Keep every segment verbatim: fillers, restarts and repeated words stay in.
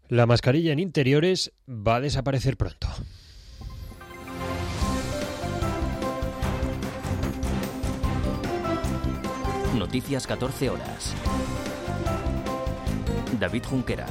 La mascarilla en interiores va a desaparecer pronto. Noticias catorce horas. David Junquera.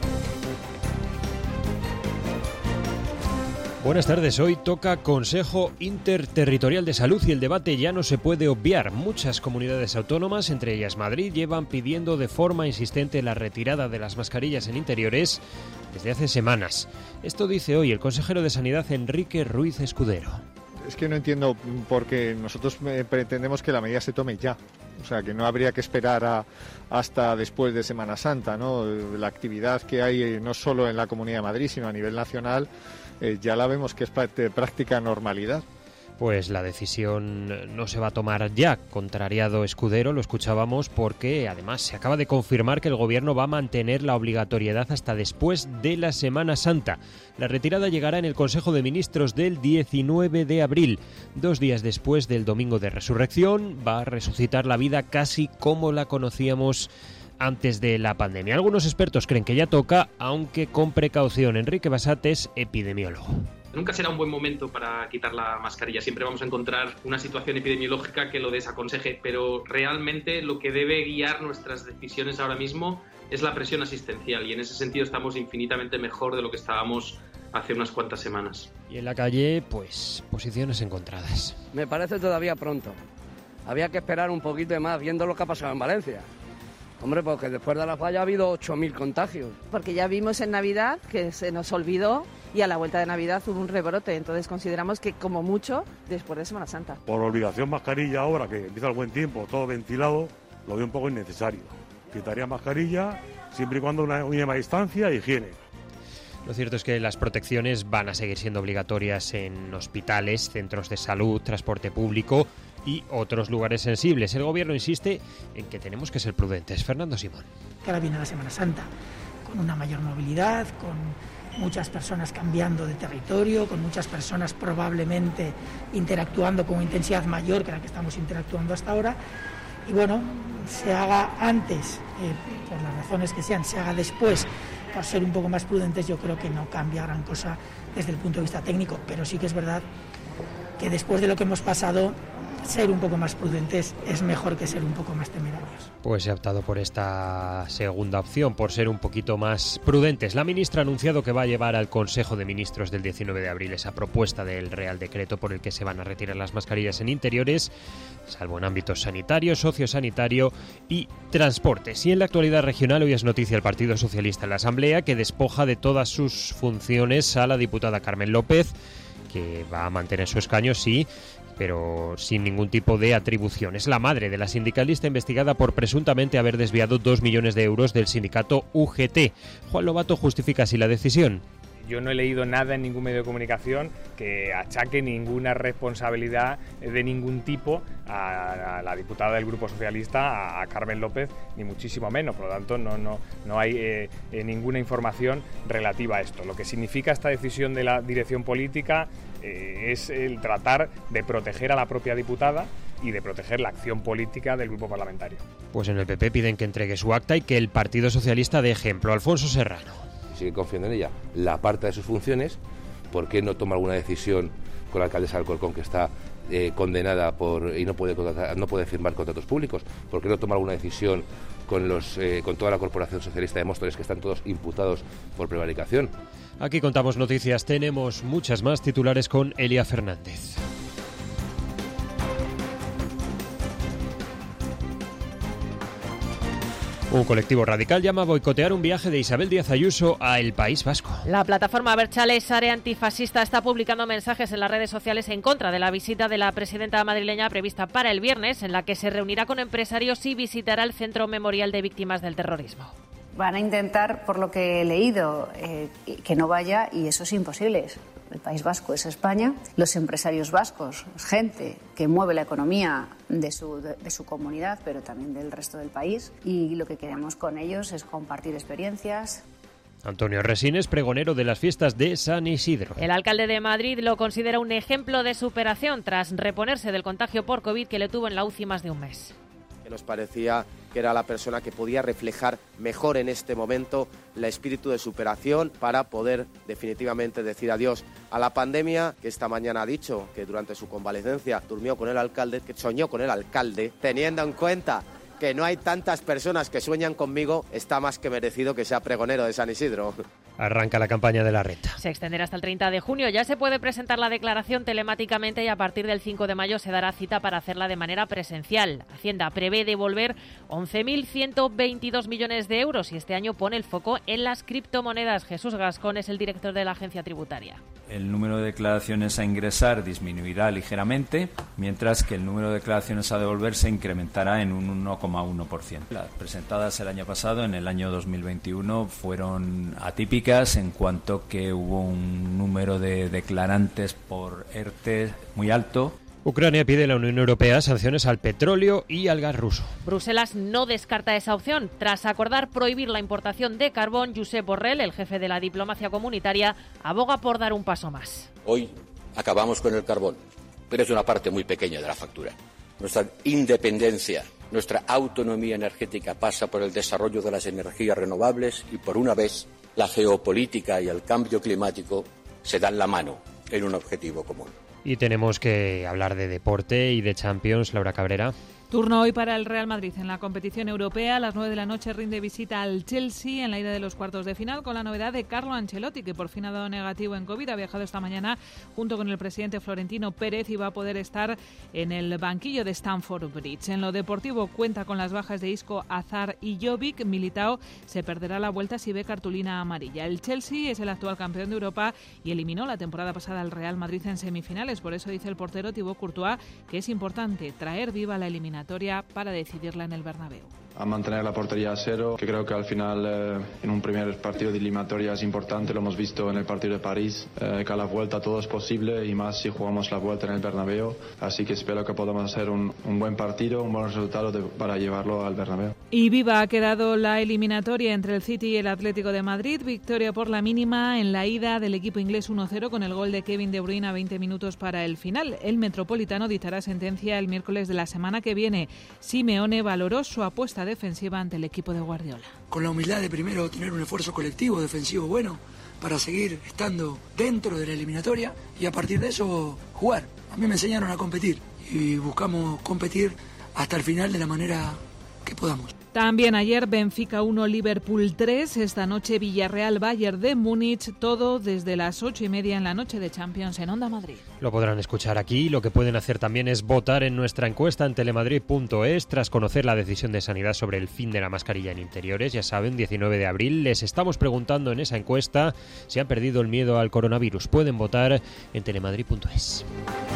Buenas tardes, hoy toca Consejo Interterritorial de Salud y el debate ya no se puede obviar. Muchas comunidades autónomas, entre ellas Madrid, llevan pidiendo de forma insistente la retirada de las mascarillas en interiores desde hace semanas. Esto dice hoy el consejero de Sanidad, Enrique Ruiz Escudero. Es que no entiendo por qué nosotros pretendemos que la medida se tome ya. O sea, que no habría que esperar a, hasta después de Semana Santa, ¿no? La actividad que hay no solo en la Comunidad de Madrid, sino a nivel nacional, eh, ya la vemos que es de práctica normalidad. Pues la decisión no se va a tomar ya, contrariado Escudero, lo escuchábamos, porque además se acaba de confirmar que el Gobierno va a mantener la obligatoriedad hasta después de la Semana Santa. La retirada llegará en el Consejo de Ministros del diecinueve de abril, dos días después del Domingo de Resurrección. Va a resucitar la vida casi como la conocíamos antes de la pandemia. Algunos expertos creen que ya toca, aunque con precaución. Enrique Bassat es epidemiólogo. Nunca será un buen momento para quitar la mascarilla, siempre vamos a encontrar una situación epidemiológica que lo desaconseje, pero realmente lo que debe guiar nuestras decisiones ahora mismo es la presión asistencial y en ese sentido estamos infinitamente mejor de lo que estábamos hace unas cuantas semanas. Y en la calle, pues, posiciones encontradas. Me parece todavía pronto, había que esperar un poquito más viendo lo que ha pasado en Valencia. Hombre, porque después de la falla ha habido ocho mil contagios. Porque ya vimos en Navidad que se nos olvidó y a la vuelta de Navidad hubo un rebrote. Entonces consideramos que como mucho después de Semana Santa. Por obligación mascarilla ahora que empieza el buen tiempo, todo ventilado, lo veo un poco innecesario. Quitaría mascarilla siempre y cuando una mínima distancia e higiene. Lo cierto es que las protecciones van a seguir siendo obligatorias en hospitales, centros de salud, transporte público y otros lugares sensibles. El Gobierno insiste en que tenemos que ser prudentes. Fernando Simón. Que ahora viene la Semana Santa, con una mayor movilidad, con muchas personas cambiando de territorio, con muchas personas probablemente interactuando con intensidad mayor que la que estamos interactuando hasta ahora. Y bueno, se haga antes, eh, por las razones que sean, se haga después, por ser un poco más prudentes, yo creo que no cambia gran cosa desde el punto de vista técnico, pero sí que es verdad que después de lo que hemos pasado, ser un poco más prudentes es mejor que ser un poco más temerarios. Pues se ha optado por esta segunda opción, por ser un poquito más prudentes. La ministra ha anunciado que va a llevar al Consejo de Ministros del diecinueve de abril esa propuesta del Real Decreto por el que se van a retirar las mascarillas en interiores, salvo en ámbitos sanitario, sociosanitario y transportes. Y en la actualidad regional, hoy es noticia el Partido Socialista en la Asamblea, que despoja de todas sus funciones a la diputada Carmen López, que va a mantener su escaño, sí, pero sin ningún tipo de atribución. Es la madre de la sindicalista investigada por presuntamente haber desviado dos millones de euros del sindicato U G T. Juan Lobato justifica así la decisión. Yo no he leído nada en ningún medio de comunicación que achaque ninguna responsabilidad de ningún tipo a la diputada del Grupo Socialista, a Carmen López, ni muchísimo menos. Por lo tanto, no, no, no hay eh, ninguna información relativa a esto. Lo que significa esta decisión de la dirección política eh, es el tratar de proteger a la propia diputada y de proteger la acción política del grupo parlamentario. Pues en el P P piden que entregue su acta y que el Partido Socialista dé ejemplo. Alfonso Serrano. Sigue confiando en ella, la aparta de sus funciones. ¿Por qué no toma alguna decisión con la alcaldesa de Alcorcón, que está eh, condenada por y no puede contratar, no puede firmar contratos públicos? ¿Por qué no toma alguna decisión con los eh, con toda la Corporación Socialista de Móstoles, que están todos imputados por prevaricación? Aquí contamos noticias, tenemos muchas más. Titulares con Elia Fernández. Un colectivo radical llama a boicotear un viaje de Isabel Díaz Ayuso a El País Vasco. La plataforma Abertzale Sare Antifascista está publicando mensajes en las redes sociales en contra de la visita de la presidenta madrileña prevista para el viernes, en la que se reunirá con empresarios y visitará el Centro Memorial de Víctimas del Terrorismo. Van a intentar, por lo que he leído, eh, que no vaya, y eso es imposible. El País Vasco es España, los empresarios vascos, gente que mueve la economía de su, de, de su comunidad, pero también del resto del país, y lo que queremos con ellos es compartir experiencias. Antonio Resines, pregonero de las fiestas de San Isidro. El alcalde de Madrid lo considera un ejemplo de superación tras reponerse del contagio por COVID que le tuvo en la U C I más de un mes. que nos parecía que era la persona que podía reflejar mejor en este momento el espíritu de superación para poder definitivamente decir adiós a la pandemia, que esta mañana ha dicho que durante su convalecencia durmió con el alcalde, que soñó con el alcalde, teniendo en cuenta que no hay tantas personas que sueñan conmigo, está más que merecido que sea pregonero de San Isidro. Arranca la campaña de la renta. Se extenderá hasta el treinta de junio. Ya se puede presentar la declaración telemáticamente y a partir del cinco de mayo se dará cita para hacerla de manera presencial. Hacienda prevé devolver once mil ciento veintidós millones de euros y este año pone el foco en las criptomonedas. Jesús Gascón es el director de la agencia tributaria. El número de declaraciones a ingresar disminuirá ligeramente, mientras que el número de declaraciones a devolver se incrementará en un uno coma uno por ciento. Las presentadas el año pasado, en el año dos mil veintiuno, fueron atípicas en cuanto que hubo un número de declarantes por E R T E muy alto. Ucrania pide a la Unión Europea sanciones al petróleo y al gas ruso. Bruselas no descarta esa opción. Tras acordar prohibir la importación de carbón, Josep Borrell, el jefe de la diplomacia comunitaria, aboga por dar un paso más. Hoy acabamos con el carbón, pero es una parte muy pequeña de la factura. Nuestra independencia, nuestra autonomía energética pasa por el desarrollo de las energías renovables y, por una vez, la geopolítica y el cambio climático se dan la mano en un objetivo común. Y tenemos que hablar de deporte y de Champions. Laura Cabrera. Turno hoy para el Real Madrid en la competición europea. A las nueve de la noche rinde visita al Chelsea en la ida de los cuartos de final, con la novedad de Carlo Ancelotti, que por fin ha dado negativo en COVID. Ha viajado esta mañana junto con el presidente Florentino Pérez y va a poder estar en el banquillo de Stamford Bridge. En lo deportivo cuenta con las bajas de Isco, Hazard y Jovic. Militao se perderá la vuelta si ve cartulina amarilla. El Chelsea es el actual campeón de Europa y eliminó la temporada pasada al Real Madrid en semifinales. Por eso dice el portero Thibaut Courtois que es importante traer viva la eliminatoria para decidirla en el Bernabéu. A mantener la portería a cero, que creo que al final eh, en un primer partido de eliminatoria es importante, lo hemos visto en el partido de París, eh, que a la vuelta todo es posible y más si jugamos la vuelta en el Bernabéu, así que espero que podamos hacer un, un buen partido, un buen resultado de, para llevarlo al Bernabéu. Y viva ha quedado la eliminatoria entre el City y el Atlético de Madrid, victoria por la mínima en la ida del equipo inglés uno cero con el gol de Kevin De Bruyne a veinte minutos para el final. El Metropolitano dictará sentencia el miércoles de la semana que viene. Simeone valoró su apuesta defensiva ante el equipo de Guardiola. Con la humildad de primero tener un esfuerzo colectivo defensivo bueno para seguir estando dentro de la eliminatoria y a partir de eso jugar. A mí me enseñaron a competir y buscamos competir hasta el final de la manera que podamos. También ayer Benfica uno, Liverpool tres, esta noche Villarreal Bayern de Múnich, todo desde las ocho y media en la noche de Champions en Onda Madrid. Lo podrán escuchar aquí. Lo que pueden hacer también es votar en nuestra encuesta en telemadrid punto es tras conocer la decisión de Sanidad sobre el fin de la mascarilla en interiores. Ya saben, diecinueve de abril. Les estamos preguntando en esa encuesta si han perdido el miedo al coronavirus. Pueden votar en telemadrid punto es.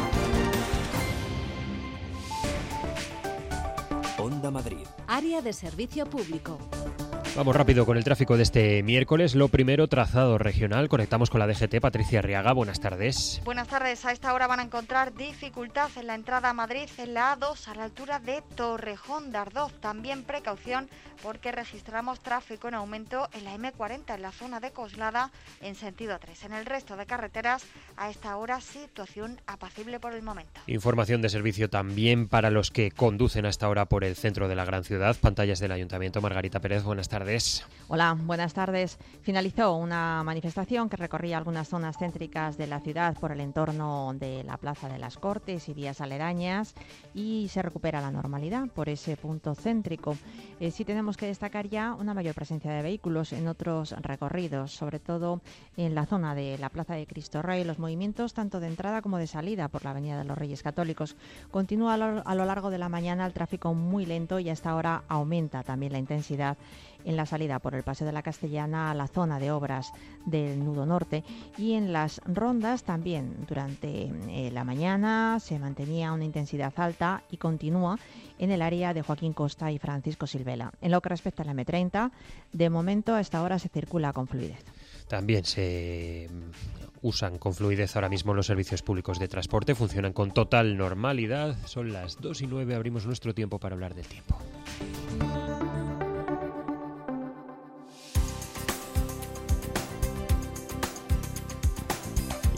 Onda Madrid. Área de servicio público. Vamos rápido con el tráfico de este miércoles. Lo primero, trazado regional. Conectamos con la D G T. Patricia Arriaga, buenas tardes. Buenas tardes. A esta hora van a encontrar dificultad en la entrada a Madrid en la A dos a la altura de Torrejón de Ardoz. También precaución porque registramos tráfico en aumento en la eme cuarenta en la zona de Coslada en sentido tres. En el resto de carreteras a esta hora situación apacible por el momento. Información de servicio también para los que conducen hasta ahora por el centro de la gran ciudad. Pantallas del Ayuntamiento. Margarita Pérez, buenas tardes. Hola, buenas tardes. Finalizó una manifestación que recorría algunas zonas céntricas de la ciudad por el entorno de la Plaza de las Cortes y vías aledañas y se recupera la normalidad por ese punto céntrico. Eh, sí tenemos que destacar ya una mayor presencia de vehículos en otros recorridos, sobre todo en la zona de la Plaza de Cristo Rey. Los movimientos tanto de entrada como de salida por la Avenida de los Reyes Católicos. Continúa a lo, a lo largo de la mañana el tráfico muy lento y hasta ahora aumenta también la intensidad en la salida por el Paseo de la Castellana a la zona de obras del Nudo Norte y en las rondas también durante eh, la mañana se mantenía una intensidad alta y continúa en el área de Joaquín Costa y Francisco Silvela. En lo que respecta a la eme treinta, de momento a esta hora se circula con fluidez. También se usan con fluidez ahora mismo los servicios públicos de transporte, funcionan con total normalidad. Son las dos y nueve, abrimos nuestro tiempo para hablar del tiempo.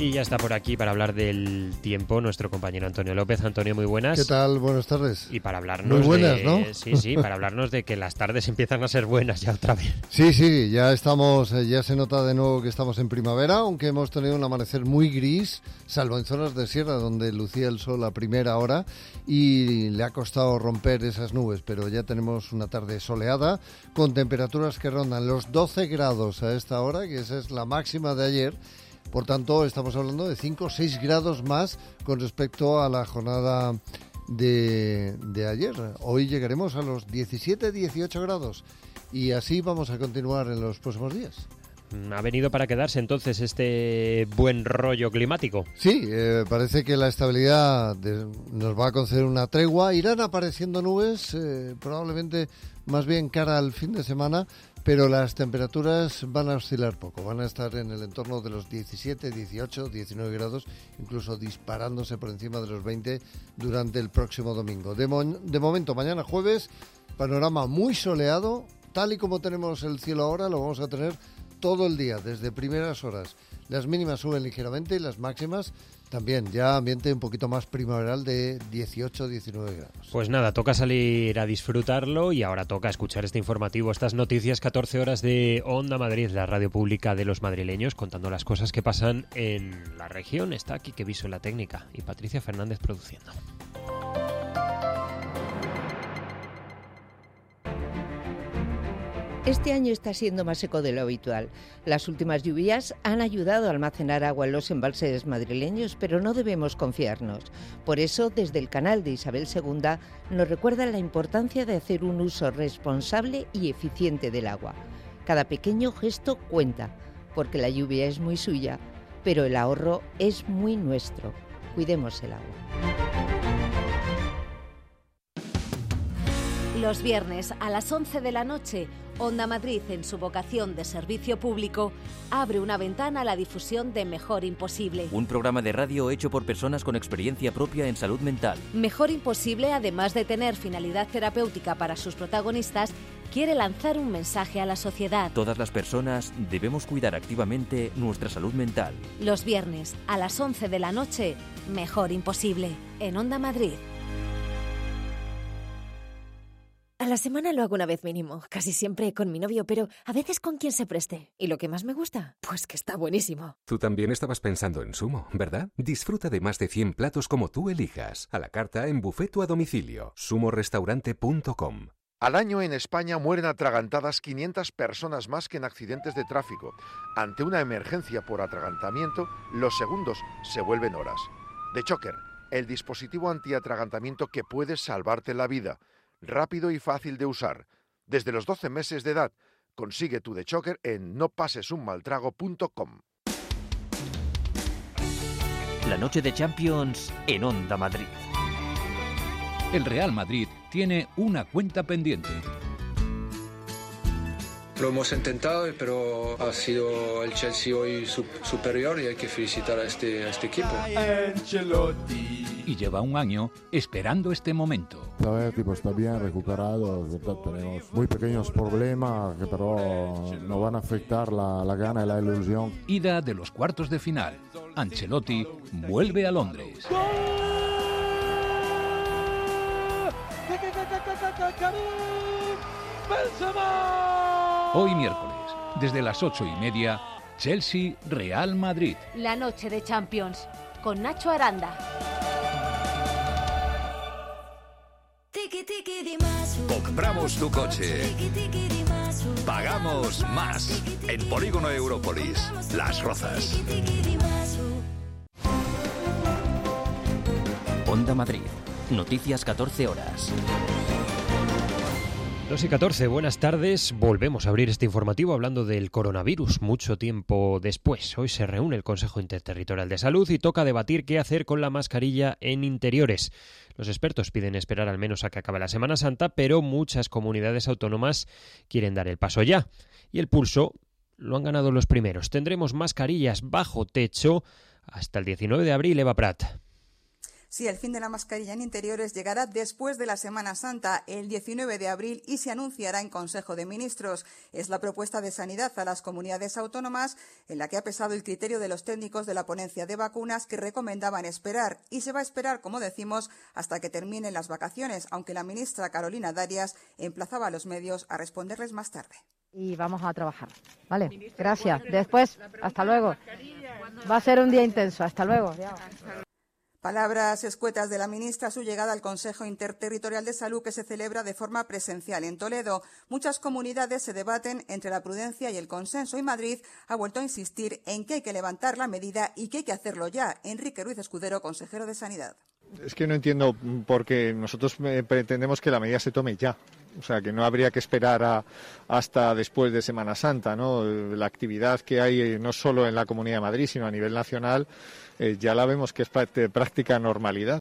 Y ya está por aquí para hablar del tiempo nuestro compañero Antonio López. Antonio, muy buenas. ¿Qué tal? Buenas tardes. Y para hablarnos muy buenas, de... ¿no? Sí, sí, para hablarnos de que las tardes empiezan a ser buenas ya otra vez. Sí, sí, ya estamos, ya se nota de nuevo que estamos en primavera, aunque hemos tenido un amanecer muy gris, salvo en zonas de sierra donde lucía el sol a primera hora y le ha costado romper esas nubes, pero ya tenemos una tarde soleada con temperaturas que rondan los doce grados a esta hora, que esa es la máxima de ayer. Por tanto, estamos hablando de cinco o seis grados más con respecto a la jornada de, de ayer. Hoy llegaremos a los diecisiete dieciocho grados y así vamos a continuar en los próximos días. ¿Ha venido para quedarse entonces este buen rollo climático? Sí, eh, parece que la estabilidad de, nos va a conceder una tregua. Irán apareciendo nubes, eh, probablemente más bien cara al fin de semana, pero las temperaturas van a oscilar poco, van a estar en el entorno de los diecisiete, dieciocho, diecinueve grados, incluso disparándose por encima de los veinte durante el próximo domingo. De, mo- de momento, mañana jueves, panorama muy soleado, tal y como tenemos el cielo ahora, lo vamos a tener todo el día, desde primeras horas. Las mínimas suben ligeramente y las máximas también, ya ambiente un poquito más primaveral de dieciocho diecinueve grados. Pues nada, toca salir a disfrutarlo y ahora toca escuchar este informativo, estas noticias, catorce horas de Onda Madrid, la radio pública de los madrileños, contando las cosas que pasan en la región. Está Quique Viso en la técnica y Patricia Fernández produciendo. Este año está siendo más seco de lo habitual. Las últimas lluvias han ayudado a almacenar agua en los embalses madrileños, pero no debemos confiarnos. Por eso, desde el canal de Isabel segunda, nos recuerdan la importancia de hacer un uso responsable y eficiente del agua. Cada pequeño gesto cuenta, porque la lluvia es muy suya, pero el ahorro es muy nuestro. Cuidemos el agua. Los viernes a las once de la noche, Onda Madrid, en su vocación de servicio público, abre una ventana a la difusión de Mejor Imposible. Un programa de radio hecho por personas con experiencia propia en salud mental. Mejor Imposible, además de tener finalidad terapéutica para sus protagonistas, quiere lanzar un mensaje a la sociedad. Todas las personas debemos cuidar activamente nuestra salud mental. Los viernes a las once de la noche, Mejor Imposible, en Onda Madrid. A la semana lo hago una vez mínimo, casi siempre con mi novio, pero a veces con quien se preste. ¿Y lo que más me gusta? Pues que está buenísimo. Tú también estabas pensando en Sumo, ¿verdad? Disfruta de más de cien platos como tú elijas. A la carta en buffet o a domicilio. sumo restaurante punto com. Al año en España mueren atragantadas quinientas personas más que en accidentes de tráfico. Ante una emergencia por atragantamiento, los segundos se vuelven horas. The Choker, el dispositivo antiatragantamiento que puede salvarte la vida. Rápido y fácil de usar. Desde los doce meses de edad. Consigue tu The Choker en no pases un mal trago punto com. La noche de Champions en Onda Madrid. El Real Madrid tiene una cuenta pendiente. Lo hemos intentado, pero ha sido el Chelsea hoy superior y hay que felicitar a este, a este equipo. Y lleva un año esperando este momento. El equipo está bien recuperado, ¿verdad? Tenemos muy pequeños problemas que pero no van a afectar la, la gana y la ilusión. Ida de los cuartos de final. Ancelotti vuelve a Londres. Hoy miércoles, desde las ocho y media, Chelsea-Real Madrid. La noche de Champions, con Nacho Aranda. Compramos tu coche. Pagamos más. En Polígono Európolis, Las Rozas. Onda Madrid. Noticias catorce horas. dos y catorce, buenas tardes. Volvemos a abrir este informativo hablando del coronavirus mucho tiempo después. Hoy se reúne el Consejo Interterritorial de Salud y toca debatir qué hacer con la mascarilla en interiores. Los expertos piden esperar al menos a que acabe la Semana Santa, pero muchas comunidades autónomas quieren dar el paso ya. Y el pulso lo han ganado los primeros. Tendremos mascarillas bajo techo hasta el diecinueve de abril, Eva Prat. Sí, el fin de la mascarilla en interiores llegará después de la Semana Santa, el diecinueve de abril, y se anunciará en Consejo de Ministros. Es la propuesta de Sanidad a las comunidades autónomas, en la que ha pesado el criterio de los técnicos de la ponencia de vacunas, que recomendaban esperar. Y se va a esperar, como decimos, hasta que terminen las vacaciones, aunque la ministra Carolina Darias emplazaba a los medios a responderles más tarde. Y vamos a trabajar, ¿vale? Gracias. Después, hasta luego. Va a ser un día intenso. Hasta luego. Palabras escuetas de la ministra a su llegada al Consejo Interterritorial de Salud, que se celebra de forma presencial en Toledo. Muchas comunidades se debaten entre la prudencia y el consenso, y Madrid ha vuelto a insistir en que hay que levantar la medida y que hay que hacerlo ya. Enrique Ruiz Escudero, consejero de Sanidad. Es que no entiendo por qué nosotros pretendemos que la medida se tome ya. O sea, que no habría que esperar a, hasta después de Semana Santa, ¿no? La actividad que hay no solo en la Comunidad de Madrid, sino a nivel nacional, eh, ya la vemos que es práctica normalidad.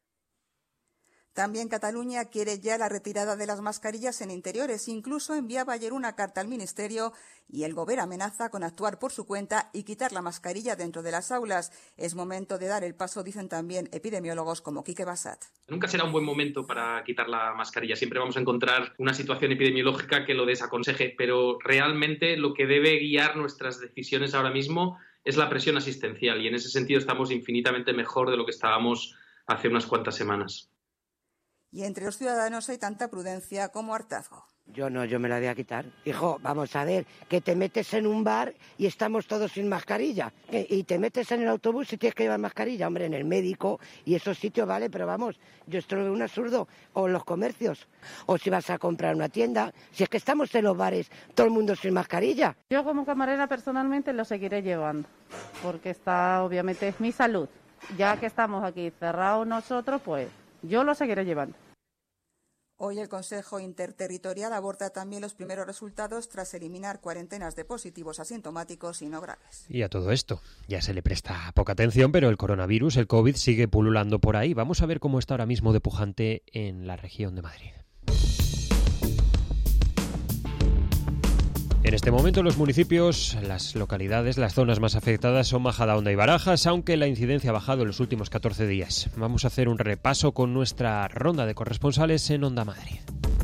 También Cataluña quiere ya la retirada de las mascarillas en interiores. Incluso enviaba ayer una carta al Ministerio y el Gobierno amenaza con actuar por su cuenta y quitar la mascarilla dentro de las aulas. Es momento de dar el paso, dicen también epidemiólogos como Quique Bassat. Nunca será un buen momento para quitar la mascarilla. Siempre vamos a encontrar una situación epidemiológica que lo desaconseje, pero realmente lo que debe guiar nuestras decisiones ahora mismo es la presión asistencial, y en ese sentido estamos infinitamente mejor de lo que estábamos hace unas cuantas semanas. Y entre los ciudadanos hay tanta prudencia como hartazgo. Yo no, yo me la voy a quitar. Hijo, vamos a ver, que te metes en un bar y estamos todos sin mascarilla. Y te metes en el autobús y tienes que llevar mascarilla. Hombre, en el médico y esos sitios vale, pero vamos, yo esto lo veo un absurdo. O en los comercios, o si vas a comprar una tienda. Si es que estamos en los bares, todo el mundo sin mascarilla. Yo como camarera personalmente lo seguiré llevando, porque está, obviamente, es mi salud. Ya que estamos aquí cerrados nosotros, pues yo lo seguiré llevando. Hoy el Consejo Interterritorial aborda también los primeros resultados tras eliminar cuarentenas de positivos asintomáticos y no graves. Y a todo esto ya se le presta poca atención, pero el coronavirus, el COVID, sigue pululando por ahí. Vamos a ver cómo está ahora mismo de pujante en la región de Madrid. En este momento los municipios, las localidades, las zonas más afectadas son Majadahonda y Barajas, aunque la incidencia ha bajado en los últimos catorce días. Vamos a hacer un repaso con nuestra ronda de corresponsales en Onda Madrid.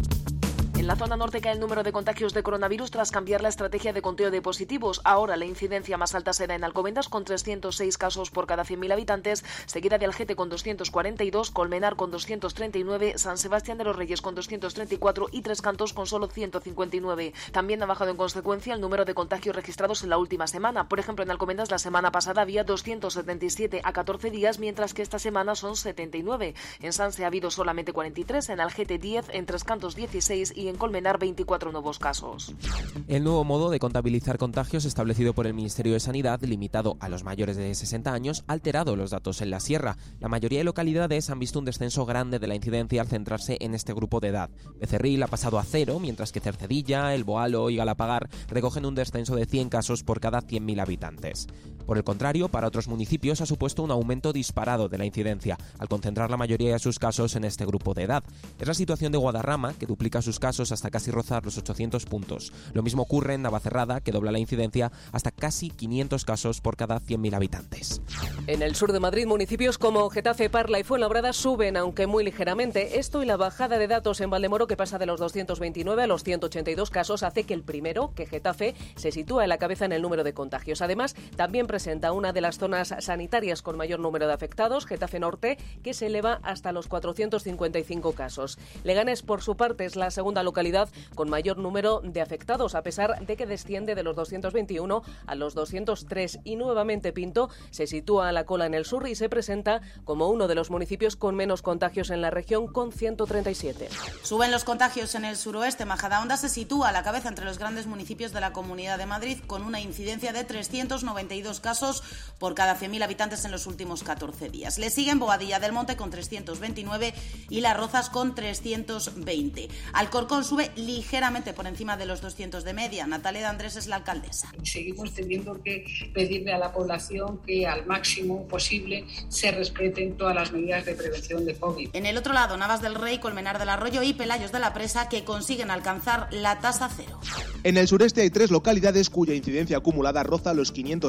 En la zona norte cae el número de contagios de coronavirus tras cambiar la estrategia de conteo de positivos. Ahora la incidencia más alta se da en Alcobendas, con trescientos seis casos por cada cien mil habitantes, seguida de Algete con doscientos cuarenta y dos, Colmenar con doscientos treinta y nueve, San Sebastián de los Reyes con doscientos treinta y cuatro y Tres Cantos con solo ciento cincuenta y nueve. También ha bajado en consecuencia el número de contagios registrados en la última semana. Por ejemplo, en Alcobendas la semana pasada había doscientos setenta y siete a catorce días, mientras que esta semana son setenta y nueve. En Sanse ha habido solamente cuarenta y tres, en Algete diez, en Tres Cantos dieciséis y en Colmenar veinticuatro nuevos casos. El nuevo modo de contabilizar contagios establecido por el Ministerio de Sanidad, limitado a los mayores de sesenta años, ha alterado los datos en la sierra. La mayoría de localidades han visto un descenso grande de la incidencia al centrarse en este grupo de edad. Becerril ha pasado a cero, mientras que Cercedilla, El Boalo y Galapagar recogen un descenso de cien casos por cada cien mil habitantes. Por el contrario, para otros municipios ha supuesto un aumento disparado de la incidencia, al concentrar la mayoría de sus casos en este grupo de edad. Es la situación de Guadarrama, que duplica sus casos hasta casi rozar los ochocientos puntos. Lo mismo ocurre en Navacerrada, que dobla la incidencia hasta casi quinientos casos por cada cien mil habitantes. En el sur de Madrid, municipios como Getafe, Parla y Fuenlabrada suben, aunque muy ligeramente. Esto y la bajada de datos en Valdemoro, que pasa de los doscientos veintinueve a los ciento ochenta y dos casos, hace que el primero, que Getafe, se sitúa en la cabeza en el número de contagios. Además, también presenta una de las zonas sanitarias con mayor número de afectados, Getafe Norte, que se eleva hasta los cuatrocientos cincuenta y cinco casos. Leganés, por su parte, es la segunda localidad con mayor número de afectados, a pesar de que desciende de los doscientos veintiuno a los doscientos tres, y nuevamente Pinto se sitúa a la cola en el sur y se presenta como uno de los municipios con menos contagios en la región, con ciento treinta y siete. Suben los contagios en el suroeste. Majadahonda se sitúa a la cabeza entre los grandes municipios de la Comunidad de Madrid, con una incidencia de trescientos noventa y dos casos por cada cien mil habitantes en los últimos catorce días. Le siguen Boadilla del Monte con trescientos veintinueve y Las Rozas con trescientos veinte. Alcorcón sube ligeramente por encima de los doscientos de media. Natalia de Andrés es la alcaldesa. Seguimos teniendo que pedirle a la población que al máximo posible se respeten todas las medidas de prevención de COVID. En el otro lado, Navas del Rey, Colmenar del Arroyo y Pelayos de la Presa, que consiguen alcanzar la tasa cero. En el sureste hay tres localidades cuya incidencia acumulada roza los quinientos casos por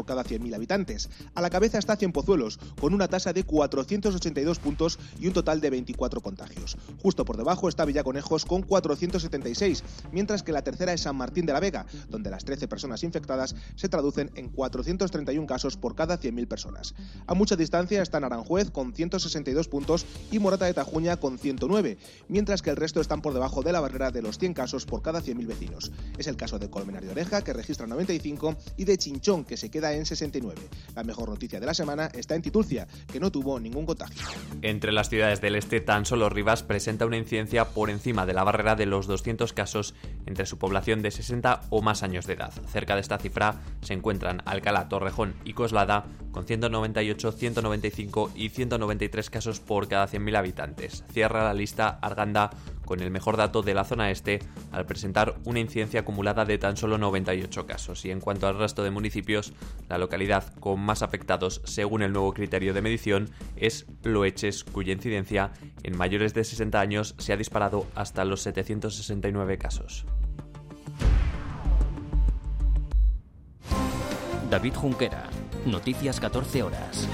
por cada cien mil habitantes. A la cabeza está Cienpozuelos, con una tasa de cuatrocientos ochenta y dos puntos y un total de veinticuatro contagios. Justo por debajo está Villaconejos con cuatrocientos setenta y seis, mientras que la tercera es San Martín de la Vega, donde las trece personas infectadas se traducen en cuatrocientos treinta y uno casos por cada cien mil personas. A mucha distancia están Aranjuez con ciento sesenta y dos puntos y Morata de Tajuña con ciento nueve, mientras que el resto están por debajo de la barrera de los cien casos por cada cien mil vecinos. Es el caso de Colmenar de Oreja, que registra noventa y cinco, y de Chinchón, que se queda en sesenta y nueve. La mejor noticia de la semana está en Titulcia, que no tuvo ningún contagio. Entre las ciudades del este, tan solo Rivas presenta una incidencia por encima de la barrera de los doscientos casos entre su población de sesenta o más años de edad. Cerca de esta cifra se encuentran Alcalá, Torrejón y Coslada, con ciento noventa y ocho, ciento noventa y cinco y ciento noventa y tres casos por cada cien mil habitantes. Cierra la lista Arganda, con el mejor dato de la zona este, al presentar una incidencia acumulada de tan solo noventa y ocho casos. Y en cuanto al resto de municipios, la localidad con más afectados, según el nuevo criterio de medición, es Loeches, cuya incidencia en mayores de sesenta años se ha disparado hasta los setecientos sesenta y nueve casos. David Junquera, Noticias catorce horas.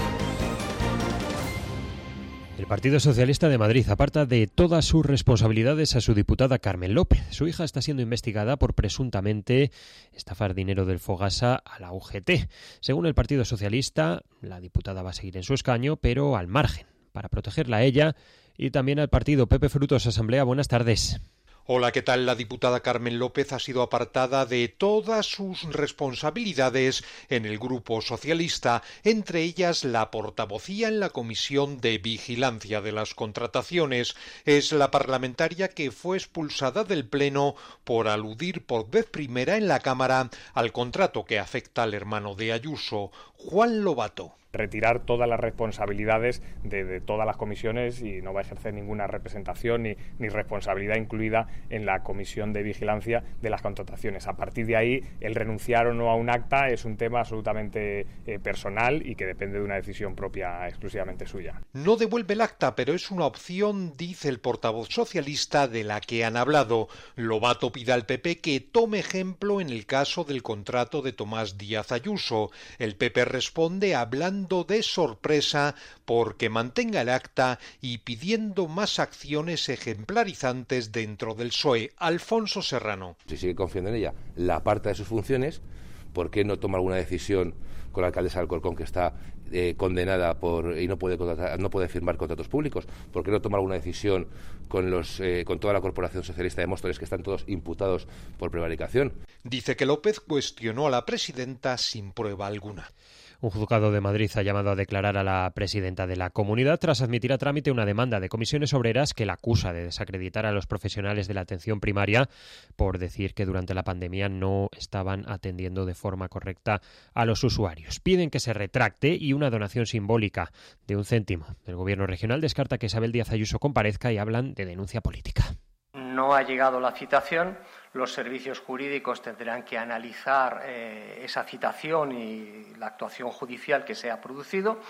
El Partido Socialista de Madrid aparta de todas sus responsabilidades a su diputada Carmen López. Su hija está siendo investigada por presuntamente estafar dinero del Fogasa a la U G T. Según el Partido Socialista, la diputada va a seguir en su escaño, pero al margen, para protegerla a ella y también al partido. Pepe Frutos, Asamblea, buenas tardes. Hola, ¿qué tal? La diputada Carmen López ha sido apartada de todas sus responsabilidades en el Grupo Socialista, entre ellas la portavocía en la Comisión de Vigilancia de las Contrataciones. Es la parlamentaria que fue expulsada del Pleno por aludir por vez primera en la Cámara al contrato que afecta al hermano de Ayuso, Juan Lobato. Retirar todas las responsabilidades de, de todas las comisiones y no va a ejercer ninguna representación ni, ni responsabilidad incluida en la comisión de vigilancia de las contrataciones. A partir de ahí, el renunciar o no a un acta es un tema absolutamente eh, personal y que depende de una decisión propia exclusivamente suya. No devuelve el acta, pero es una opción, dice el portavoz socialista, de la que han hablado. Lobato pide al P P que tome ejemplo en el caso del contrato de Tomás Díaz Ayuso. El P P responde hablando de sorpresa porque mantenga el acta y pidiendo más acciones ejemplarizantes dentro del P S O E. Alfonso Serrano. Si sigue confiando en ella, la aparta de sus funciones, ¿por qué no toma alguna decisión con la alcaldesa de Alcorcón, que está eh, condenada por y no puede contratar, no puede firmar contratos públicos? ¿Por qué no toma alguna decisión con los eh, con toda la Corporación Socialista de Móstoles, que están todos imputados por prevaricación? Dice que López cuestionó a la presidenta sin prueba alguna. Un juzgado de Madrid ha llamado a declarar a la presidenta de la comunidad tras admitir a trámite una demanda de comisiones obreras que la acusa de desacreditar a los profesionales de la atención primaria por decir que durante la pandemia no estaban atendiendo de forma correcta a los usuarios. Piden que se retracte y una donación simbólica de un céntimo. El gobierno regional descarta que Isabel Díaz Ayuso comparezca y hablan de denuncia política. No ha llegado la citación, los servicios jurídicos tendrán que analizar eh, esa citación y la actuación judicial que se ha producido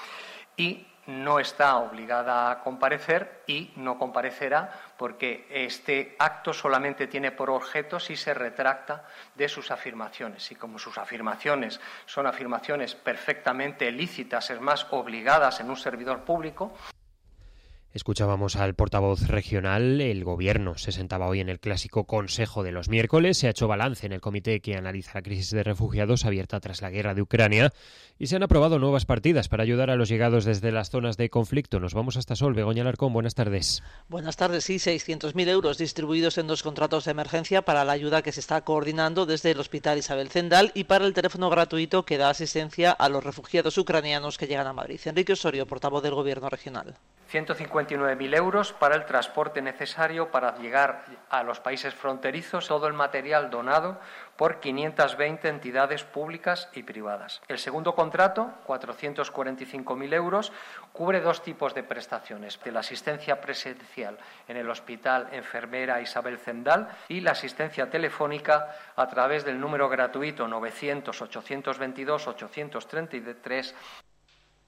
y no está obligada a comparecer y no comparecerá porque este acto solamente tiene por objeto si se retracta de sus afirmaciones. Y como sus afirmaciones son afirmaciones perfectamente lícitas, es más, obligadas en un servidor público. Escuchábamos al portavoz regional. El Gobierno se sentaba hoy en el clásico Consejo de los miércoles. Se ha hecho balance en el comité que analiza la crisis de refugiados abierta tras la guerra de Ucrania y se han aprobado nuevas partidas para ayudar a los llegados desde las zonas de conflicto. Nos vamos hasta Sol. Begoña Alarcón, buenas tardes. Buenas tardes. Sí, seiscientos mil euros distribuidos en dos contratos de emergencia para la ayuda que se está coordinando desde el Hospital Isabel Zendal y para el teléfono gratuito que da asistencia a los refugiados ucranianos que llegan a Madrid. Enrique Osorio, portavoz del Gobierno regional. ciento cincuenta y nueve mil euros para el transporte necesario para llegar a los países fronterizos, todo el material donado por quinientas veinte entidades públicas y privadas. El segundo contrato, cuatrocientos cuarenta y cinco mil euros, cubre dos tipos de prestaciones, de la asistencia presencial en el Hospital Enfermera Isabel Zendal y la asistencia telefónica a través del número gratuito novecientos, ochocientos veintidós, ochocientos treinta y tres.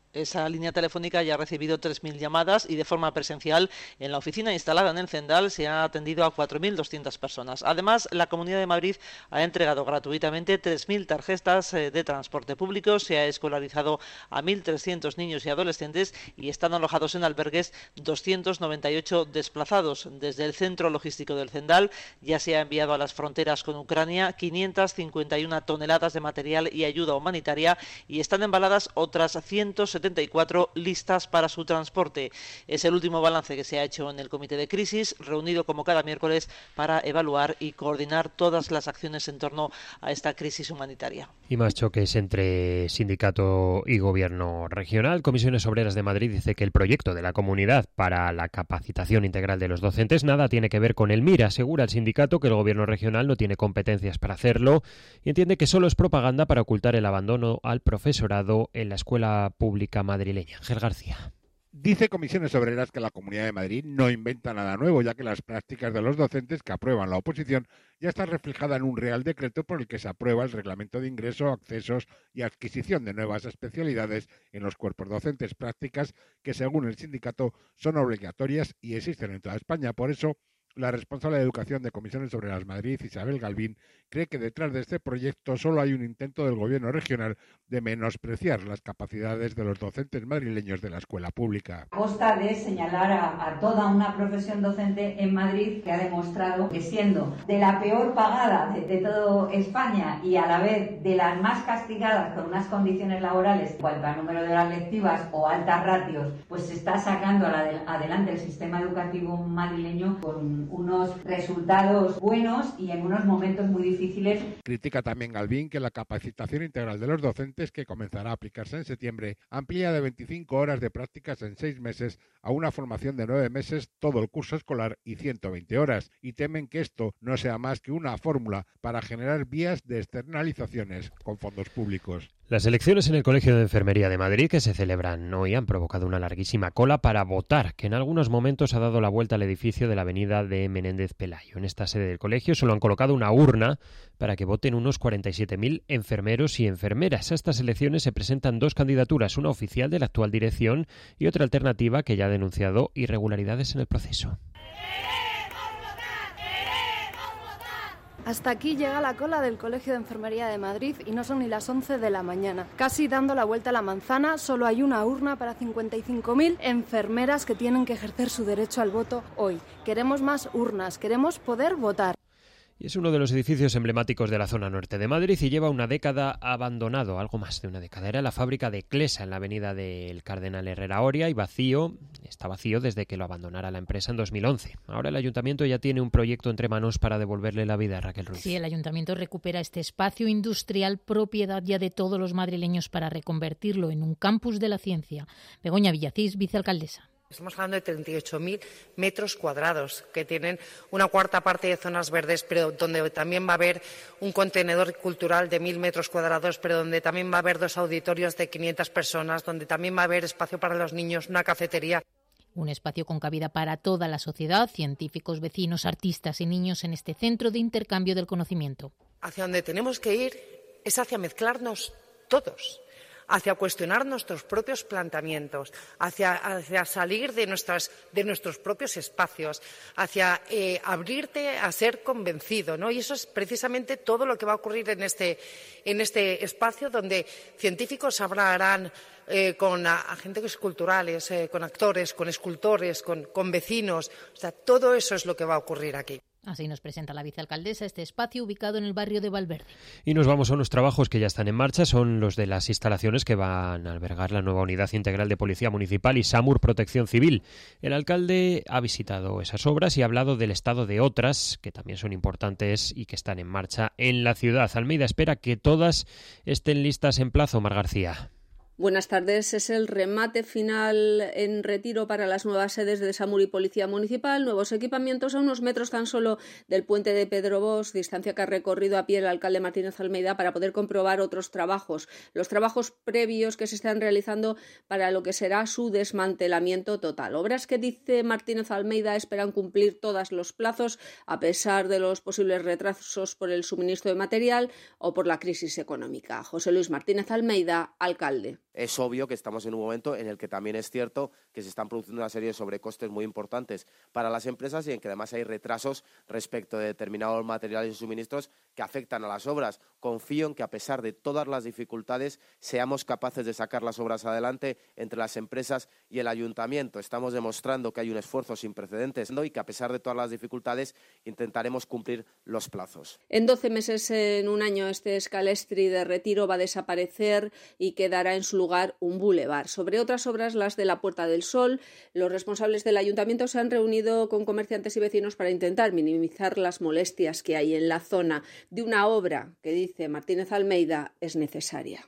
Esa línea telefónica ya ha recibido tres mil llamadas y de forma presencial en la oficina instalada en el Zendal se ha atendido a cuatro mil doscientas personas. Además, la Comunidad de Madrid ha entregado gratuitamente tres mil tarjetas de transporte público, se ha escolarizado a mil trescientos niños y adolescentes y están alojados en albergues doscientos noventa y ocho desplazados. Desde el centro logístico del Zendal ya se ha enviado a las fronteras con Ucrania quinientas cincuenta y una toneladas de material y ayuda humanitaria y están embaladas otras ciento setenta y cuatro listas para su transporte. Es el último balance que se ha hecho en el Comité de Crisis, reunido como cada miércoles para evaluar y coordinar todas las acciones en torno a esta crisis humanitaria. Y más choques entre sindicato y gobierno regional. Comisiones Obreras de Madrid dice que el proyecto de la comunidad para la capacitación integral de los docentes nada tiene que ver con el MIR. Asegura el sindicato que el gobierno regional no tiene competencias para hacerlo y entiende que solo es propaganda para ocultar el abandono al profesorado en la escuela pública madrileña. Ángel García. Dice Comisiones Obreras que la Comunidad de Madrid no inventa nada nuevo, ya que las prácticas de los docentes que aprueban la oposición ya está reflejada en un Real Decreto por el que se aprueba el reglamento de ingreso, accesos y adquisición de nuevas especialidades en los cuerpos docentes, prácticas que según el sindicato son obligatorias y existen en toda España. Por eso, la responsable de Educación de Comisiones Obreras Madrid, Isabel Galvín, cree que detrás de este proyecto solo hay un intento del gobierno regional de menospreciar las capacidades de los docentes madrileños de la escuela pública. A costa de señalar a, a toda una profesión docente en Madrid que ha demostrado que siendo de la peor pagada de, de toda España y a la vez de las más castigadas con unas condiciones laborales en cuanto a número de horas lectivas o altas ratios, pues se está sacando a la de, adelante el sistema educativo madrileño con unos resultados buenos y en unos momentos muy difíciles. Critica también Galvín que la capacitación integral de los docentes, que comenzará a aplicarse en septiembre, amplía de veinticinco horas de prácticas en seis meses a una formación de nueve meses todo el curso escolar y ciento veinte horas, y temen que esto no sea más que una fórmula para generar vías de externalizaciones con fondos públicos. Las elecciones en el Colegio de Enfermería de Madrid que se celebran hoy han provocado una larguísima cola para votar, que en algunos momentos ha dado la vuelta al edificio de la avenida de Menéndez Pelayo. En esta sede del colegio solo han colocado una urna para que voten unos cuarenta y siete mil enfermeros y enfermeras. A estas elecciones se presentan dos candidaturas, una oficial de la actual dirección y otra alternativa que ya ha denunciado irregularidades en el proceso. Hasta aquí llega la cola del Colegio de Enfermería de Madrid y no son ni las once de la mañana. Casi dando la vuelta a la manzana, solo hay una urna para cincuenta y cinco mil enfermeras que tienen que ejercer su derecho al voto hoy. Queremos más urnas, queremos poder votar. Y es uno de los edificios emblemáticos de la zona norte de Madrid y lleva una década abandonado, algo más de una década. Era la fábrica de Clesa en la avenida del Cardenal Herrera Oria y vacío, está vacío desde que lo abandonara la empresa en dos mil once. Ahora el ayuntamiento ya tiene un proyecto entre manos para devolverle la vida a Raquel Ruiz. Sí, el ayuntamiento recupera este espacio industrial, propiedad ya de todos los madrileños, para reconvertirlo en un campus de la ciencia. Begoña Villacís, vicealcaldesa. Estamos hablando de treinta y ocho mil metros cuadrados, que tienen una cuarta parte de zonas verdes, pero donde también va a haber un contenedor cultural de mil metros cuadrados, pero donde también va a haber dos auditorios de quinientas personas, donde también va a haber espacio para los niños, una cafetería. Un espacio con cabida para toda la sociedad, científicos, vecinos, artistas y niños en este centro de intercambio del conocimiento. Hacia donde tenemos que ir es hacia mezclarnos todos, hacia cuestionar nuestros propios planteamientos, hacia, hacia salir de, nuestras, de nuestros propios espacios, hacia eh, abrirte a ser convencido, ¿no? Y eso es precisamente todo lo que va a ocurrir en este, en este espacio, donde científicos hablarán eh, con agentes culturales, eh, con actores, con escultores, con, con vecinos. O sea, todo eso es lo que va a ocurrir aquí. Así nos presenta la vicealcaldesa este espacio ubicado en el barrio de Valverde. Y nos vamos a unos trabajos que ya están en marcha, son los de las instalaciones que van a albergar la nueva Unidad Integral de Policía Municipal y SAMUR Protección Civil. El alcalde ha visitado esas obras y ha hablado del estado de otras, que también son importantes y que están en marcha en la ciudad. Almeida espera que todas estén listas en plazo. Mar García. Buenas tardes. Es el remate final en retiro para las nuevas sedes de SAMUR y Policía Municipal, nuevos equipamientos a unos metros tan solo del puente de Pedro Bosch, distancia que ha recorrido a pie el alcalde Martínez Almeida para poder comprobar otros trabajos, los trabajos previos que se están realizando para lo que será su desmantelamiento total. Obras que, dice Martínez Almeida, esperan cumplir todos los plazos a pesar de los posibles retrasos por el suministro de material o por la crisis económica. José Luis Martínez Almeida, alcalde. Es obvio que estamos en un momento en el que también es cierto que se están produciendo una serie de sobrecostes muy importantes para las empresas y en que además hay retrasos respecto de determinados materiales y suministros que afectan a las obras. Confío en que, a pesar de todas las dificultades, seamos capaces de sacar las obras adelante entre las empresas y el ayuntamiento. Estamos demostrando que hay un esfuerzo sin precedentes y que, a pesar de todas las dificultades, intentaremos cumplir los plazos. En doce meses, en un año, este escalestri de Retiro va a desaparecer y quedará en su lugar un bulevar. Sobre otras obras, las de la Puerta del Sol, los responsables del ayuntamiento se han reunido con comerciantes y vecinos para intentar minimizar las molestias que hay en la zona de una obra que, dice Martínez Almeida, es necesaria.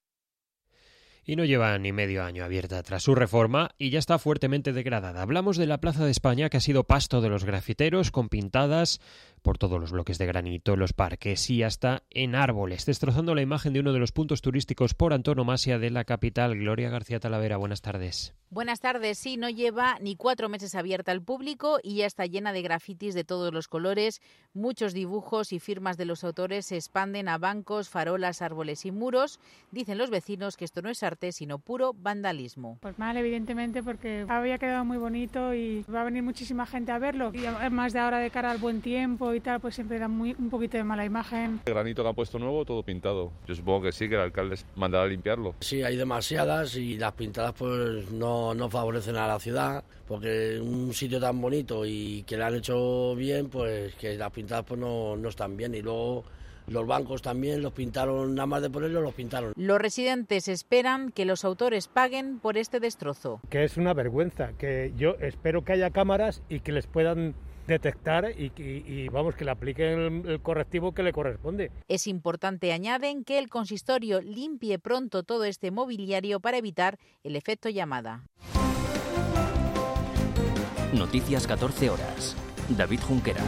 Y no lleva ni medio año abierta tras su reforma y ya está fuertemente degradada. Hablamos de la Plaza de España, que ha sido pasto de los grafiteros, con pintadas por todos los bloques de granito, los parques y hasta en árboles, destrozando la imagen de uno de los puntos turísticos por antonomasia de la capital. Gloria García Talavera, buenas tardes. Buenas tardes. Sí, no lleva ni cuatro meses abierta al público y ya está llena de grafitis de todos los colores. Muchos dibujos y firmas de los autores se expanden a bancos, farolas, árboles y muros. Dicen los vecinos que esto no es arte, sino puro vandalismo. Pues mal, evidentemente, porque había quedado muy bonito y va a venir muchísima gente a verlo. Y además de ahora, de cara al buen tiempo y tal, pues siempre da muy, un poquito de mala imagen. El granito que han puesto nuevo, todo pintado. Yo supongo que sí, que el alcalde mandará a limpiarlo. Sí, hay demasiadas y las pintadas pues no, no favorecen a la ciudad, porque un sitio tan bonito y que lo han hecho bien, pues que las pintadas pues no, no están bien. Y luego los bancos también los pintaron, nada más de ponerlos los pintaron. Los residentes esperan que los autores paguen por este destrozo. Que es una vergüenza, que yo espero que haya cámaras y que les puedan detectar y, y, y vamos, que le apliquen el, el correctivo que le corresponde. Es importante, añaden, que el consistorio limpie pronto todo este mobiliario para evitar el efecto llamada. Noticias catorce horas. David Junquera.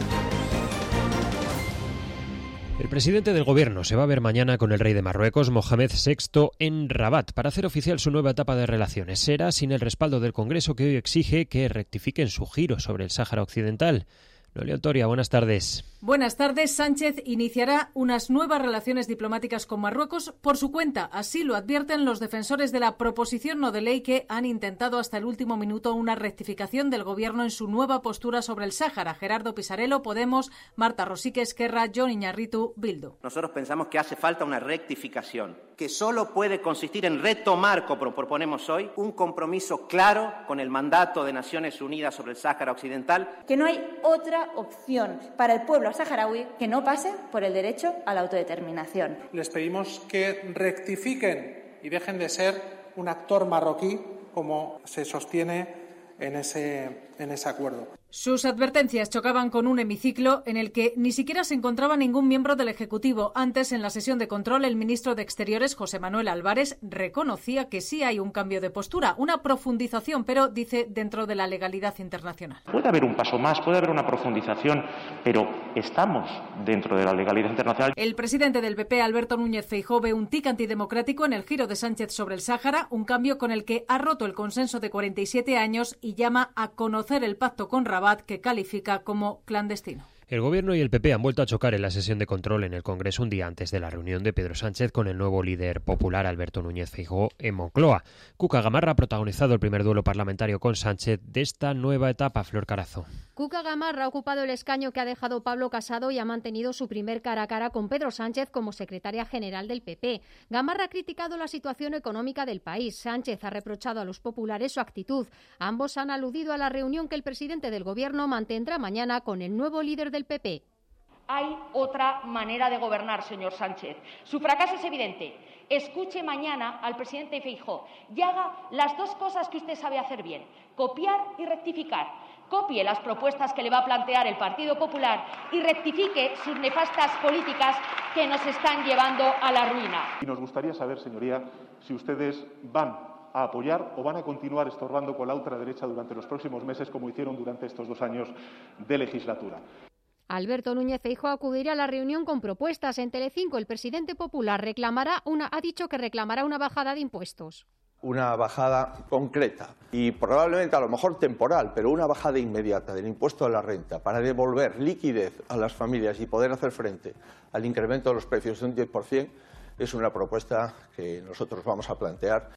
El presidente del gobierno se va a ver mañana con el rey de Marruecos, Mohamed sexto, en Rabat para hacer oficial su nueva etapa de relaciones. Será sin el respaldo del Congreso, que hoy exige que rectifiquen su giro sobre el Sáhara Occidental. Noelia Otoria, buenas tardes. Buenas tardes. Sánchez iniciará unas nuevas relaciones diplomáticas con Marruecos por su cuenta. Así lo advierten los defensores de la proposición no de ley, que han intentado hasta el último minuto una rectificación del Gobierno en su nueva postura sobre el Sáhara. Gerardo Pisarello, Podemos, Marta Rosique, Esquerra, Jon Iñarritu, Bildu. Nosotros pensamos que hace falta una rectificación, que solo puede consistir en retomar, como proponemos hoy, un compromiso claro con el mandato de Naciones Unidas sobre el Sáhara Occidental. Que no hay otra opción para el pueblo saharaui que no pase por el derecho a la autodeterminación. Les pedimos que rectifiquen y dejen de ser un actor marroquí, como se sostiene en ese, en ese acuerdo. Sus advertencias chocaban con un hemiciclo en el que ni siquiera se encontraba ningún miembro del Ejecutivo. Antes, en la sesión de control, el ministro de Exteriores, José Manuel Álvarez, reconocía que sí hay un cambio de postura, una profundización, pero, dice, dentro de la legalidad internacional. Puede haber un paso más, puede haber una profundización, pero estamos dentro de la legalidad internacional. El presidente del P P, Alberto Núñez Feijóo, ve un tic antidemocrático en el giro de Sánchez sobre el Sáhara, un cambio con el que ha roto el consenso de cuarenta y siete años y llama a conocer el pacto con Rabat, que califica como clandestino. El Gobierno y el P P han vuelto a chocar en la sesión de control en el Congreso un día antes de la reunión de Pedro Sánchez con el nuevo líder popular Alberto Núñez Feijóo en Moncloa. Cuca Gamarra ha protagonizado el primer duelo parlamentario con Sánchez de esta nueva etapa. Flor Carazo. Cuca Gamarra ha ocupado el escaño que ha dejado Pablo Casado y ha mantenido su primer cara a cara con Pedro Sánchez como secretaria general del P P. Gamarra ha criticado la situación económica del país. Sánchez ha reprochado a los populares su actitud. Ambos han aludido a la reunión que el presidente del Gobierno mantendrá mañana con el nuevo líder del P P. Hay otra manera de gobernar, señor Sánchez. Su fracaso es evidente. Escuche mañana al presidente Feijóo y haga las dos cosas que usted sabe hacer bien: copiar y rectificar. Copie las propuestas que le va a plantear el Partido Popular y rectifique sus nefastas políticas que nos están llevando a la ruina. Y nos gustaría saber, señoría, si ustedes van a apoyar o van a continuar estorbando con la ultraderecha durante los próximos meses, como hicieron durante estos dos años de legislatura. Alberto Núñez Feijóo acudirá a la reunión con propuestas. En Telecinco, el presidente popular reclamará una, ha dicho que reclamará una bajada de impuestos. Una bajada concreta y probablemente a lo mejor temporal, pero una bajada inmediata del impuesto a la renta para devolver liquidez a las familias y poder hacer frente al incremento de los precios de un diez por ciento es una propuesta que nosotros vamos a plantear.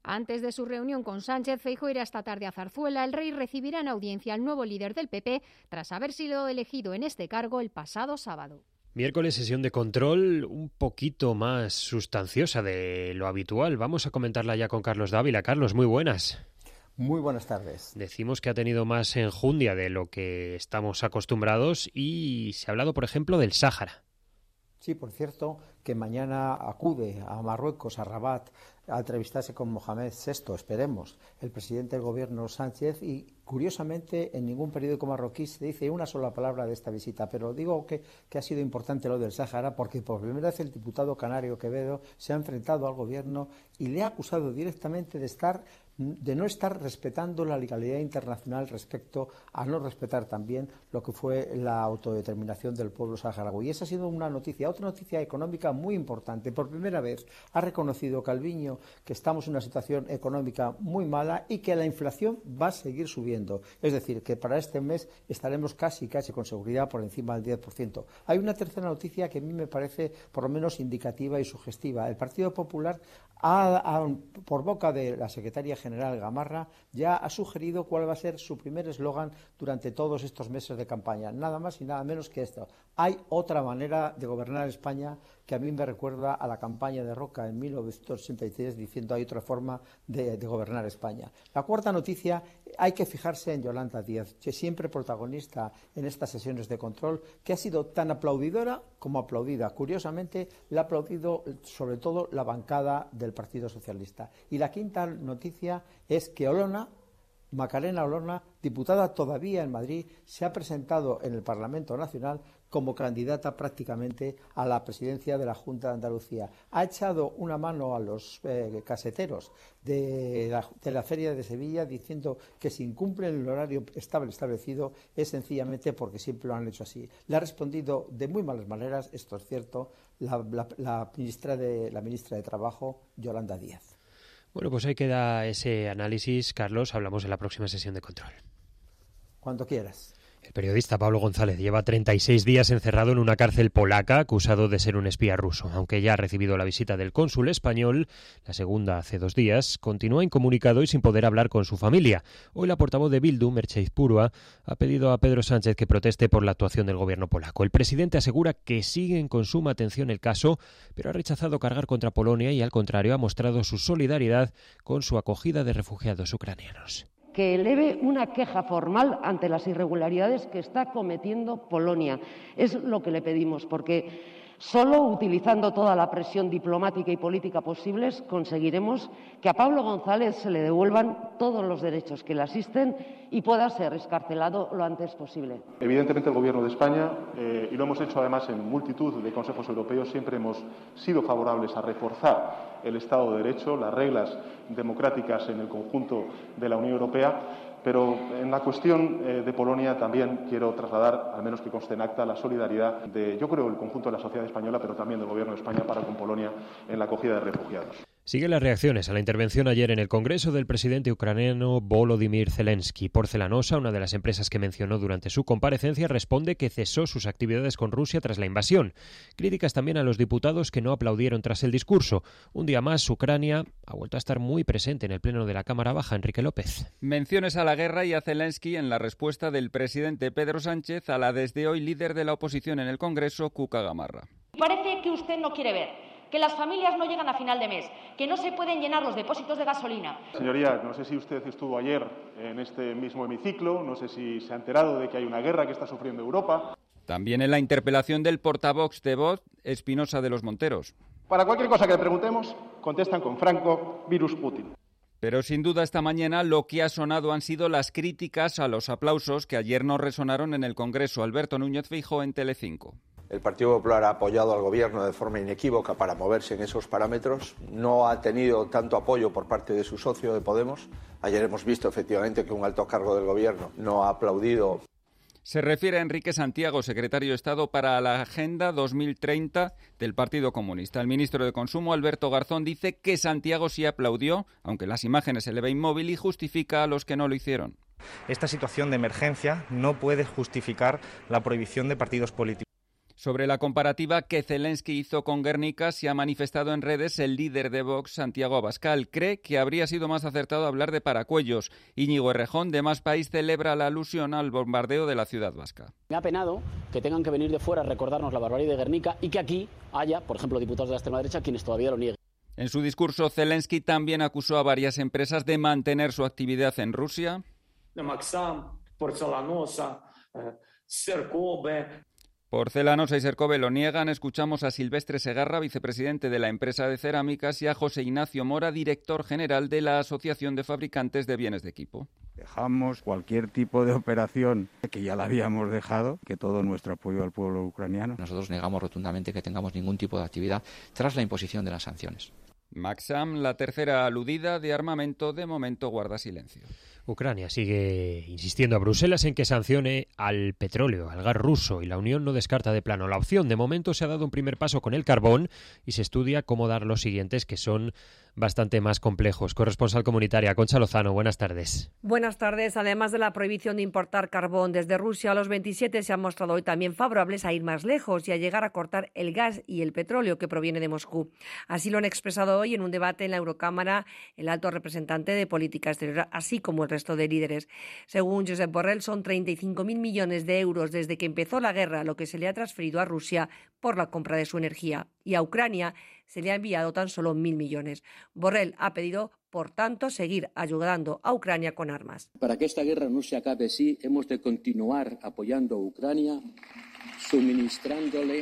Antes de su reunión con Sánchez, Feijóo irá esta tarde a Zarzuela. El rey recibirá en audiencia al nuevo líder del P P tras haber sido elegido en este cargo el pasado sábado. Miércoles, sesión de control un poquito más sustanciosa de lo habitual. Vamos a comentarla ya con Carlos Dávila. Carlos, muy buenas. Muy buenas tardes. Decimos que ha tenido más enjundia de lo que estamos acostumbrados y se ha hablado, por ejemplo, del Sáhara. Sí, por cierto, que mañana acude a Marruecos, a Rabat, a entrevistarse con Mohamed sexto, esperemos, el presidente del gobierno Sánchez, y curiosamente en ningún periódico marroquí se dice una sola palabra de esta visita, pero digo que, que ha sido importante lo del Sáhara porque por primera vez el diputado canario Quevedo se ha enfrentado al gobierno y le ha acusado directamente de estar de no estar respetando la legalidad internacional respecto a no respetar también lo que fue la autodeterminación del pueblo saharaui. Y esa ha sido una noticia, otra noticia económica muy importante. Por primera vez ha reconocido Calviño que estamos en una situación económica muy mala y que la inflación va a seguir subiendo. Es decir, que para este mes estaremos casi, casi con seguridad por encima del diez por ciento. Hay una tercera noticia que a mí me parece por lo menos indicativa y sugestiva. El Partido Popular, ha, ha, por boca de la secretaria general Gamarra, ya ha sugerido cuál va a ser su primer eslogan durante todos estos meses de campaña. Nada más y nada menos que esto. Hay otra manera de gobernar España que a mí me recuerda a la campaña de Roca en mil novecientos ochenta y tres diciendo hay otra forma de, de gobernar España. La cuarta noticia, hay que fijarse en Yolanda Díaz, que siempre protagonista en estas sesiones de control, que ha sido tan aplaudidora como aplaudida. Curiosamente, la ha aplaudido sobre todo la bancada del Partido Socialista. Y la quinta noticia es que Olona, Macarena Olona, diputada todavía en Madrid, se ha presentado en el Parlamento Nacional como candidata prácticamente a la presidencia de la Junta de Andalucía. Ha echado una mano a los eh, caseteros de la, de la Feria de Sevilla diciendo que si incumplen el horario estable establecido es sencillamente porque siempre lo han hecho así. Le ha respondido de muy malas maneras, esto es cierto, la, la, la, ministra, de, la ministra de Trabajo, Yolanda Díaz. Bueno, pues ahí queda ese análisis, Carlos. Hablamos en la próxima sesión de control. Cuando quieras. El periodista Pablo González lleva treinta y seis días encerrado en una cárcel polaca acusado de ser un espía ruso. Aunque ya ha recibido la visita del cónsul español, la segunda hace dos días, continúa incomunicado y sin poder hablar con su familia. Hoy la portavoz de Bildu, Merche Izpurua, ha pedido a Pedro Sánchez que proteste por la actuación del gobierno polaco. El presidente asegura que siguen con suma atención el caso, pero ha rechazado cargar contra Polonia y, al contrario, ha mostrado su solidaridad con su acogida de refugiados ucranianos. Que eleve una queja formal ante las irregularidades que está cometiendo Polonia. Es lo que le pedimos, porque solo utilizando toda la presión diplomática y política posibles conseguiremos que a Pablo González se le devuelvan todos los derechos que le asisten y pueda ser excarcelado lo antes posible. Evidentemente el Gobierno de España, eh, y lo hemos hecho además en multitud de consejos europeos, siempre hemos sido favorables a reforzar el Estado de Derecho, las reglas democráticas en el conjunto de la Unión Europea. Pero en la cuestión eh, de Polonia también quiero trasladar, al menos que conste en acta, la solidaridad de, yo creo, el conjunto de la sociedad española, pero también del Gobierno de España para con Polonia en la acogida de refugiados. Siguen las reacciones a la intervención ayer en el Congreso del presidente ucraniano Volodymyr Zelensky. Porcelanosa, una de las empresas que mencionó durante su comparecencia, responde que cesó sus actividades con Rusia tras la invasión. Críticas también a los diputados que no aplaudieron tras el discurso. Un día más, Ucrania ha vuelto a estar muy presente en el Pleno de la Cámara Baja. Enrique López. Menciones a la guerra y a Zelensky en la respuesta del presidente Pedro Sánchez a la desde hoy líder de la oposición en el Congreso, Cuca Gamarra. Parece que usted no quiere ver que las familias no llegan a final de mes, que no se pueden llenar los depósitos de gasolina. Señoría, no sé si usted estuvo ayer en este mismo hemiciclo, no sé si se ha enterado de que hay una guerra que está sufriendo Europa. También en la interpelación del portavoz de Vox, Espinosa de los Monteros. Para cualquier cosa que le preguntemos, contestan con franco, virus Putin. Pero sin duda esta mañana lo que ha sonado han sido las críticas a los aplausos que ayer no resonaron en el Congreso. Alberto Núñez Feijóo en Telecinco. El Partido Popular ha apoyado al Gobierno de forma inequívoca para moverse en esos parámetros. No ha tenido tanto apoyo por parte de su socio de Podemos. Ayer hemos visto efectivamente que un alto cargo del Gobierno no ha aplaudido. Se refiere a Enrique Santiago, secretario de Estado para la Agenda dos mil treinta del Partido Comunista. El ministro de Consumo, Alberto Garzón, dice que Santiago sí aplaudió, aunque en las imágenes se le ve inmóvil, y justifica a los que no lo hicieron. Esta situación de emergencia no puede justificar la prohibición de partidos políticos. Sobre la comparativa que Zelensky hizo con Guernica, se ha manifestado en redes el líder de Vox, Santiago Abascal. Cree que habría sido más acertado hablar de paracuellos. Íñigo Errejón, de Más País, celebra la alusión al bombardeo de la ciudad vasca. Me ha penado que tengan que venir de fuera a recordarnos la barbarie de Guernica y que aquí haya, por ejemplo, diputados de la extrema derecha quienes todavía lo nieguen. En su discurso, Zelensky también acusó a varias empresas de mantener su actividad en Rusia. Porcelanosa y Sercove lo niegan. Escuchamos a Silvestre Segarra, vicepresidente de la empresa de cerámicas, y a José Ignacio Mora, director general de la Asociación de Fabricantes de Bienes de Equipo. Dejamos cualquier tipo de operación, que ya la habíamos dejado, que todo nuestro apoyo al pueblo ucraniano. Nosotros negamos rotundamente que tengamos ningún tipo de actividad tras la imposición de las sanciones. Maxam, la tercera aludida de armamento, de momento guarda silencio. Ucrania sigue insistiendo a Bruselas en que sancione al petróleo, al gas ruso, y la Unión no descarta de plano la opción. De momento se ha dado un primer paso con el carbón y se estudia cómo dar los siguientes, que son bastante más complejos. Corresponsal comunitaria, Concha Lozano, buenas tardes. Buenas tardes. Además de la prohibición de importar carbón desde Rusia, los veintisiete se han mostrado hoy también favorables a ir más lejos y a llegar a cortar el gas y el petróleo que proviene de Moscú. Así lo han expresado hoy en un debate en la Eurocámara el alto representante de política exterior, así como el resto de líderes. Según Josep Borrell, son treinta y cinco mil millones de euros desde que empezó la guerra lo que se le ha transferido a Rusia por la compra de su energía, y a Ucrania se le ha enviado tan solo mil millones. Borrell ha pedido, por tanto, seguir ayudando a Ucrania con armas. Para que esta guerra no se acabe así, hemos de continuar apoyando a Ucrania, suministrándole...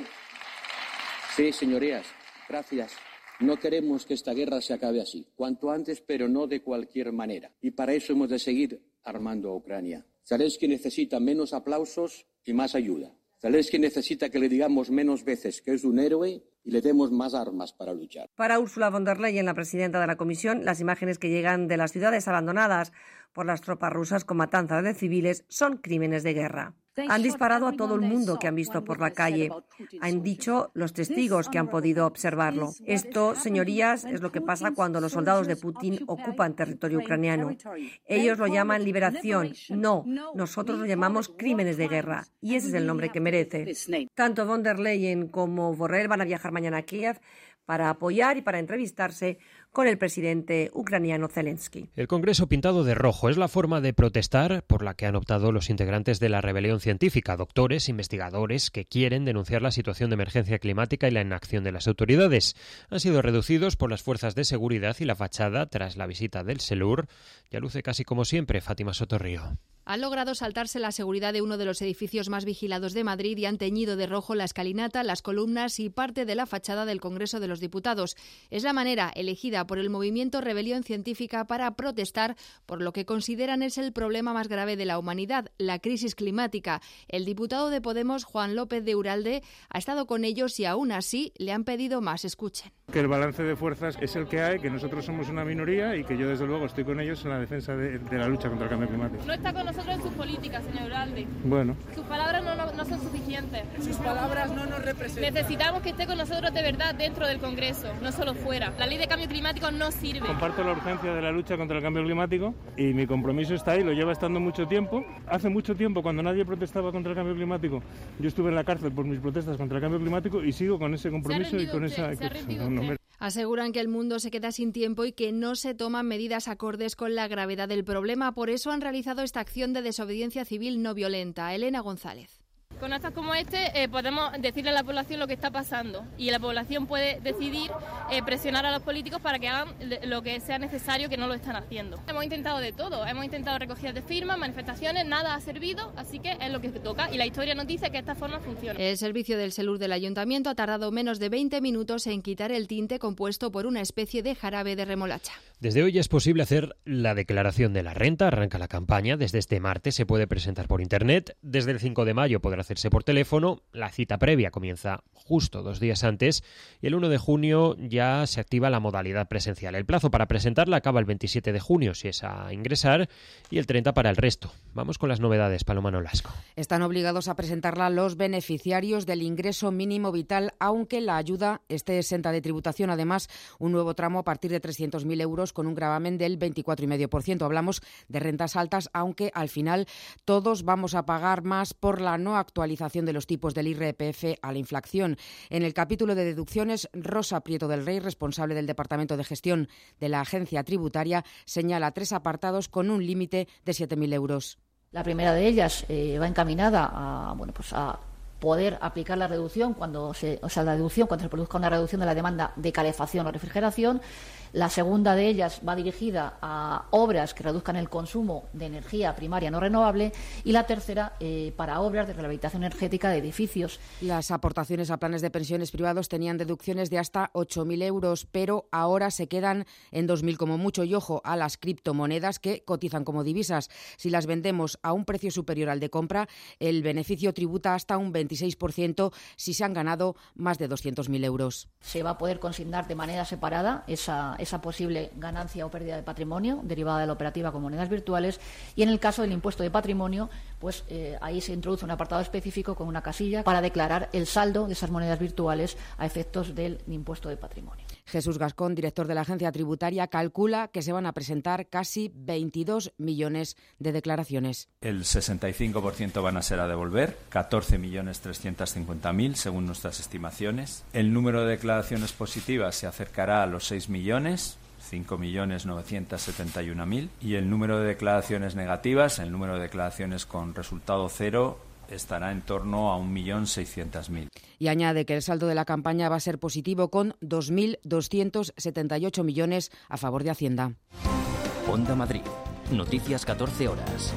Sí, señorías, gracias. No queremos que esta guerra se acabe así, cuanto antes, pero no de cualquier manera. Y para eso hemos de seguir armando a Ucrania. Zelensky necesita menos aplausos y más ayuda. Zelensky necesita que le digamos menos veces que es un héroe y le demos más armas para luchar. Para Ursula von der Leyen, la presidenta de la Comisión, las imágenes que llegan de las ciudades abandonadas por las tropas rusas con matanzas de civiles son crímenes de guerra. Han disparado a todo el mundo que han visto por la calle. Han dicho los testigos que han podido observarlo. Esto, señorías, es lo que pasa cuando los soldados de Putin ocupan territorio ucraniano. Ellos lo llaman liberación. No, nosotros lo llamamos crímenes de guerra. Y ese es el nombre que merece. Tanto von der Leyen como Borrell van a viajar mañana a Kiev para apoyar y para entrevistarse con el presidente ucraniano Zelensky. El Congreso pintado de rojo es la forma de protestar por la que han optado los integrantes de la rebelión científica, doctores, investigadores que quieren denunciar la situación de emergencia climática y la inacción de las autoridades. Han sido reducidos por las fuerzas de seguridad y la fachada, tras la visita del SELUR, ya luce casi como siempre. Fátima Sotorrío. Han logrado saltarse la seguridad de uno de los edificios más vigilados de Madrid y han teñido de rojo la escalinata, las columnas y parte de la fachada del Congreso de los Diputados. Es la manera elegida por el movimiento Rebelión Científica para protestar por lo que consideran es el problema más grave de la humanidad, la crisis climática. El diputado de Podemos, Juan López de Uralde, ha estado con ellos y aún así le han pedido más. Escuchen. Que el balance de fuerzas es el que hay, que nosotros somos una minoría y que yo desde luego estoy con ellos en la defensa de, de la lucha contra el cambio climático. No está con nosotros en sus políticas, señor Uralde. Bueno. Sus palabras no, no, no son suficientes. Sus palabras no nos representan. Necesitamos que esté con nosotros de verdad dentro del Congreso, no solo fuera. La ley de cambio climático no sirve. Comparto la urgencia de la lucha contra el cambio climático y mi compromiso está ahí, lo lleva estando mucho tiempo. Hace mucho tiempo, cuando nadie protestaba contra el cambio climático, yo estuve en la cárcel por mis protestas contra el cambio climático y sigo con ese compromiso y con usted, esa... No, no me... Aseguran que el mundo se queda sin tiempo y que no se toman medidas acordes con la gravedad del problema. Por eso han realizado esta acción de desobediencia civil no violenta. Elena González. Con actos como este eh, podemos decirle a la población lo que está pasando y la población puede decidir eh, presionar a los políticos para que hagan lo que sea necesario, que no lo están haciendo. Hemos intentado de todo, hemos intentado recogidas de firmas, manifestaciones, nada ha servido, así que es lo que toca y la historia nos dice que esta forma funciona. El servicio del SELUR del Ayuntamiento ha tardado menos de veinte minutos en quitar el tinte compuesto por una especie de jarabe de remolacha. Desde hoy es posible hacer la declaración de la renta, arranca la campaña, desde este martes se puede presentar por internet, desde el cinco de mayo podrá hacerse por teléfono, la cita previa comienza justo dos días antes y el uno de junio ya se activa la modalidad presencial. El plazo para presentarla acaba el veintisiete de junio si es a ingresar y el treinta para el resto. Vamos con las novedades, Paloma Nolasco. Están obligados a presentarla los beneficiarios del ingreso mínimo vital, aunque la ayuda esté exenta de tributación. Además, un nuevo tramo a partir de trescientos mil euros euros con un gravamen del veinticuatro coma cinco por ciento. Hablamos de rentas altas, aunque al final todos vamos a pagar más por la no actualización de los tipos del I R P F a la inflación. En el capítulo de deducciones, Rosa Prieto del Rey, responsable del Departamento de Gestión de la Agencia Tributaria, señala tres apartados con un límite de siete mil euros. La primera de ellas eh, va encaminada a, bueno, pues a poder aplicar la reducción cuando se, o sea, la deducción cuando se produzca una reducción de la demanda de calefacción o refrigeración. La segunda de ellas va dirigida a obras que reduzcan el consumo de energía primaria no renovable y la tercera eh, para obras de rehabilitación energética de edificios. Las aportaciones a planes de pensiones privados tenían deducciones de hasta ocho mil euros, pero ahora se quedan en dos mil como mucho. Y ojo a las criptomonedas que cotizan como divisas. Si las vendemos a un precio superior al de compra, el beneficio tributa hasta un veintiséis por ciento si se han ganado más de doscientos mil euros. Se va a poder consignar de manera separada esa esa posible ganancia o pérdida de patrimonio derivada de la operativa con monedas virtuales, y en el caso del impuesto de patrimonio, pues eh, ahí se introduce un apartado específico con una casilla para declarar el saldo de esas monedas virtuales a efectos del impuesto de patrimonio. Jesús Gascón, director de la Agencia Tributaria, calcula que se van a presentar casi veintidós millones de declaraciones. El sesenta y cinco por ciento van a ser a devolver, catorce millones trescientos cincuenta mil según nuestras estimaciones. El número de declaraciones positivas se acercará a los seis millones, cinco millones novecientos setenta y uno mil, y el número de declaraciones negativas, el número de declaraciones con resultado cero, estará en torno a un millón seiscientos mil. Y añade que el saldo de la campaña va a ser positivo con dos mil doscientos setenta y ocho millones a favor de Hacienda. Onda Madrid. Noticias catorce horas.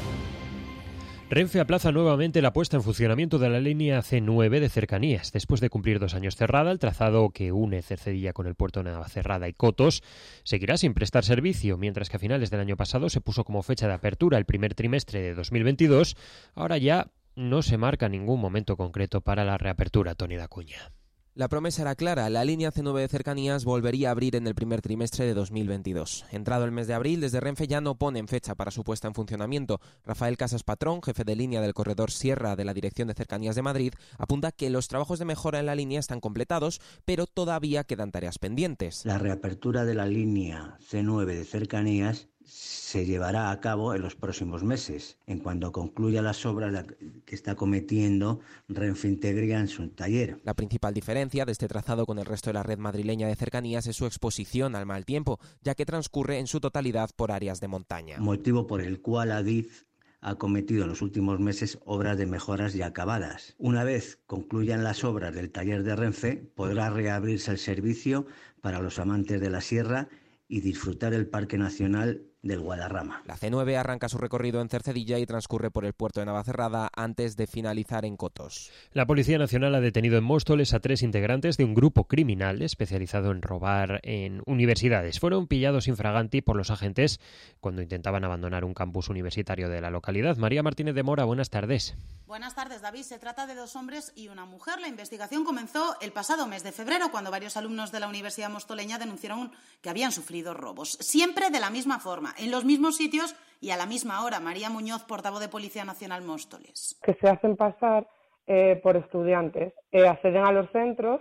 Renfe aplaza nuevamente la puesta en funcionamiento de la línea ce nueve de cercanías. Después de cumplir dos años cerrada, el trazado que une Cercedilla con el puerto de Navacerrada y Cotos seguirá sin prestar servicio, mientras que a finales del año pasado se puso como fecha de apertura el primer trimestre de dos mil veintidós. Ahora ya no se marca ningún momento concreto para la reapertura. Tony Dacuña. La promesa era clara, la línea ce nueve de cercanías volvería a abrir en el primer trimestre de dos mil veintidós. Entrado el mes de abril, desde Renfe ya no ponen fecha para su puesta en funcionamiento. Rafael Casas Patrón, jefe de línea del corredor Sierra de la Dirección de Cercanías de Madrid, apunta que los trabajos de mejora en la línea están completados, pero todavía quedan tareas pendientes. La reapertura de la línea ce nueve de cercanías se llevará a cabo en los próximos meses, en cuanto concluya las obras que está cometiendo Renfe Integria en su taller. La principal diferencia de este trazado con el resto de la red madrileña de cercanías es su exposición al mal tiempo, ya que transcurre en su totalidad por áreas de montaña. Motivo por el cual Adif ha cometido en los últimos meses obras de mejoras ya acabadas. Una vez concluyan las obras del taller de Renfe, podrá reabrirse el servicio para los amantes de la sierra y disfrutar del Parque Nacional del Guadarrama. La ce nueve arranca su recorrido en Cercedilla y transcurre por el puerto de Navacerrada antes de finalizar en Cotos. La Policía Nacional ha detenido en Móstoles a tres integrantes de un grupo criminal especializado en robar en universidades. Fueron pillados infraganti por los agentes cuando intentaban abandonar un campus universitario de la localidad. María Martínez de Mora, buenas tardes. Buenas tardes, David. Se trata de dos hombres y una mujer. La investigación comenzó el pasado mes de febrero, cuando varios alumnos de la Universidad Mostoleña denunciaron que habían sufrido robos. Siempre de la misma forma, en los mismos sitios y a la misma hora. María Muñoz, portavoz de Policía Nacional Móstoles. Que se hacen pasar eh, por estudiantes, eh, acceden a los centros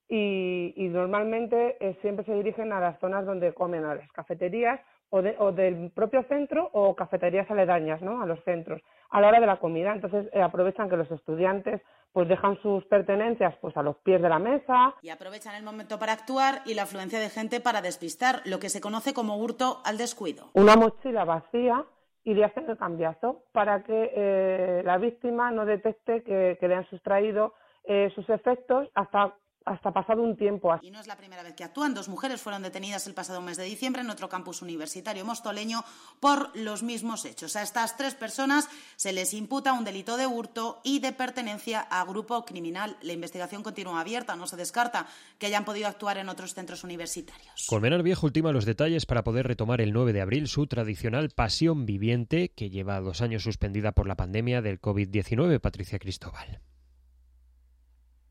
y, y normalmente eh, siempre se dirigen a las zonas donde comen, a las cafeterías o, de, o del propio centro o cafeterías aledañas, ¿no?, a los centros, a la hora de la comida. Entonces eh, aprovechan que los estudiantes pues dejan sus pertenencias pues a los pies de la mesa. Y aprovechan el momento para actuar y la afluencia de gente para despistar, lo que se conoce como hurto al descuido. Una mochila vacía y le hacen el cambiazo para que eh, la víctima no detecte que, que le han sustraído eh, sus efectos hasta hasta pasado un tiempo. Y no es la primera vez que actúan. Dos mujeres fueron detenidas el pasado mes de diciembre en otro campus universitario mostoleño por los mismos hechos. A estas tres personas se les imputa un delito de hurto y de pertenencia a grupo criminal. La investigación continúa abierta. No se descarta que hayan podido actuar en otros centros universitarios. Colmenar Viejo ultima los detalles para poder retomar el nueve de abril su tradicional pasión viviente, que lleva dos años suspendida por la pandemia del covid diecinueve. Patricia Cristóbal.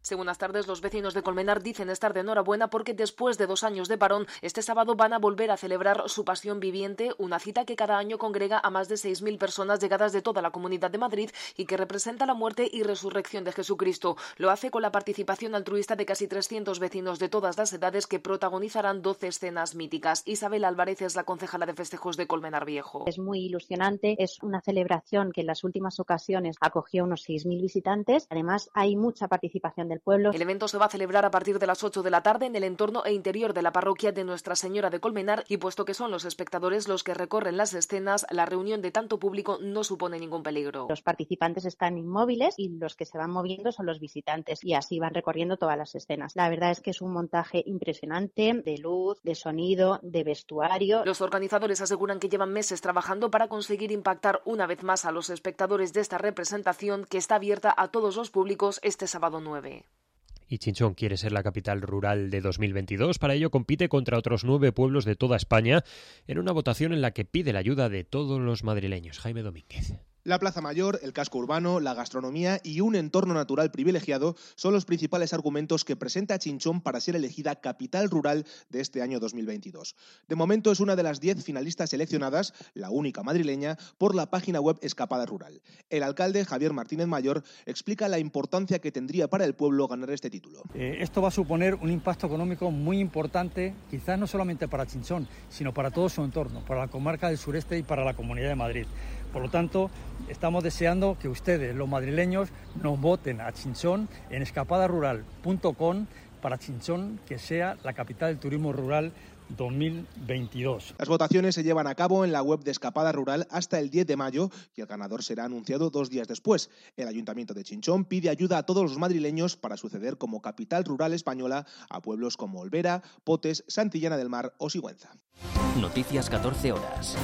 Sí, buenas tardes. Los vecinos de Colmenar dicen estar de enhorabuena porque después de dos años de parón, este sábado van a volver a celebrar su Pasión Viviente, una cita que cada año congrega a más de seis mil personas llegadas de toda la Comunidad de Madrid y que representa la muerte y resurrección de Jesucristo. Lo hace con la participación altruista de casi trescientos vecinos de todas las edades que protagonizarán doce escenas míticas. Isabel Álvarez es la concejala de festejos de Colmenar Viejo. Es muy ilusionante, es una celebración que en las últimas ocasiones acogió unos seis mil visitantes. Además, hay mucha participación del pueblo. El evento se va a celebrar a partir de las ocho de la tarde en el entorno e interior de la parroquia de Nuestra Señora de Colmenar y puesto que son los espectadores los que recorren las escenas, la reunión de tanto público no supone ningún peligro. Los participantes están inmóviles y los que se van moviendo son los visitantes y así van recorriendo todas las escenas. La verdad es que es un montaje impresionante de luz, de sonido, de vestuario. Los organizadores aseguran que llevan meses trabajando para conseguir impactar una vez más a los espectadores de esta representación que está abierta a todos los públicos este sábado nueve. Y Chinchón quiere ser la capital rural de dos mil veintidós. Para ello compite contra otros nueve pueblos de toda España en una votación en la que pide la ayuda de todos los madrileños. Jaime Domínguez. La Plaza Mayor, el casco urbano, la gastronomía y un entorno natural privilegiado son los principales argumentos que presenta Chinchón para ser elegida capital rural de este año dos mil veintidós. De momento es una de las diez finalistas seleccionadas, la única madrileña, por la página web Escapada Rural. El alcalde, Javier Martínez Mayor, explica la importancia que tendría para el pueblo ganar este título. Eh, esto va a suponer un impacto económico muy importante, quizás no solamente para Chinchón, sino para todo su entorno, para la comarca del sureste y para la Comunidad de Madrid. Por lo tanto, estamos deseando que ustedes, los madrileños, nos voten a Chinchón en escapada rural punto com para Chinchón que sea la capital del turismo rural dos mil veintidós. Las votaciones se llevan a cabo en la web de Escapada Rural hasta el diez de mayo y el ganador será anunciado dos días después. El Ayuntamiento de Chinchón pide ayuda a todos los madrileños para suceder como capital rural española a pueblos como Olvera, Potes, Santillana del Mar o Sigüenza. Noticias catorce horas.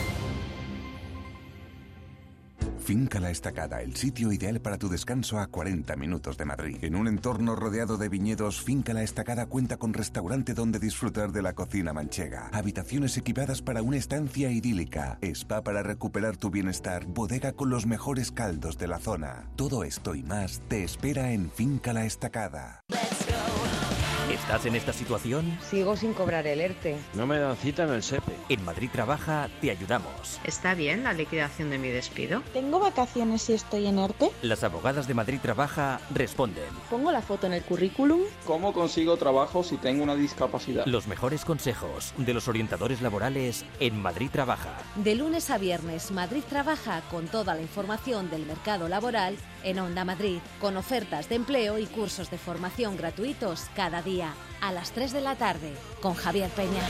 Finca La Estacada, el sitio ideal para tu descanso a cuarenta minutos de Madrid. En un entorno rodeado de viñedos, Finca La Estacada cuenta con restaurante donde disfrutar de la cocina manchega, habitaciones equipadas para una estancia idílica, spa para recuperar tu bienestar, bodega con los mejores caldos de la zona. Todo esto y más te espera en Finca La Estacada. ¿Estás en esta situación? Sigo sin cobrar el ERTE. No me dan cita en el SEPE. En Madrid Trabaja te ayudamos. ¿Está bien la liquidación de mi despido? ¿Tengo vacaciones si estoy en ERTE? Las abogadas de Madrid Trabaja responden. ¿Pongo la foto en el currículum? ¿Cómo consigo trabajo si tengo una discapacidad? Los mejores consejos de los orientadores laborales en Madrid Trabaja. De lunes a viernes, Madrid Trabaja con toda la información del mercado laboral en Onda Madrid, con ofertas de empleo y cursos de formación gratuitos cada día a las tres de la tarde con Javier Peña.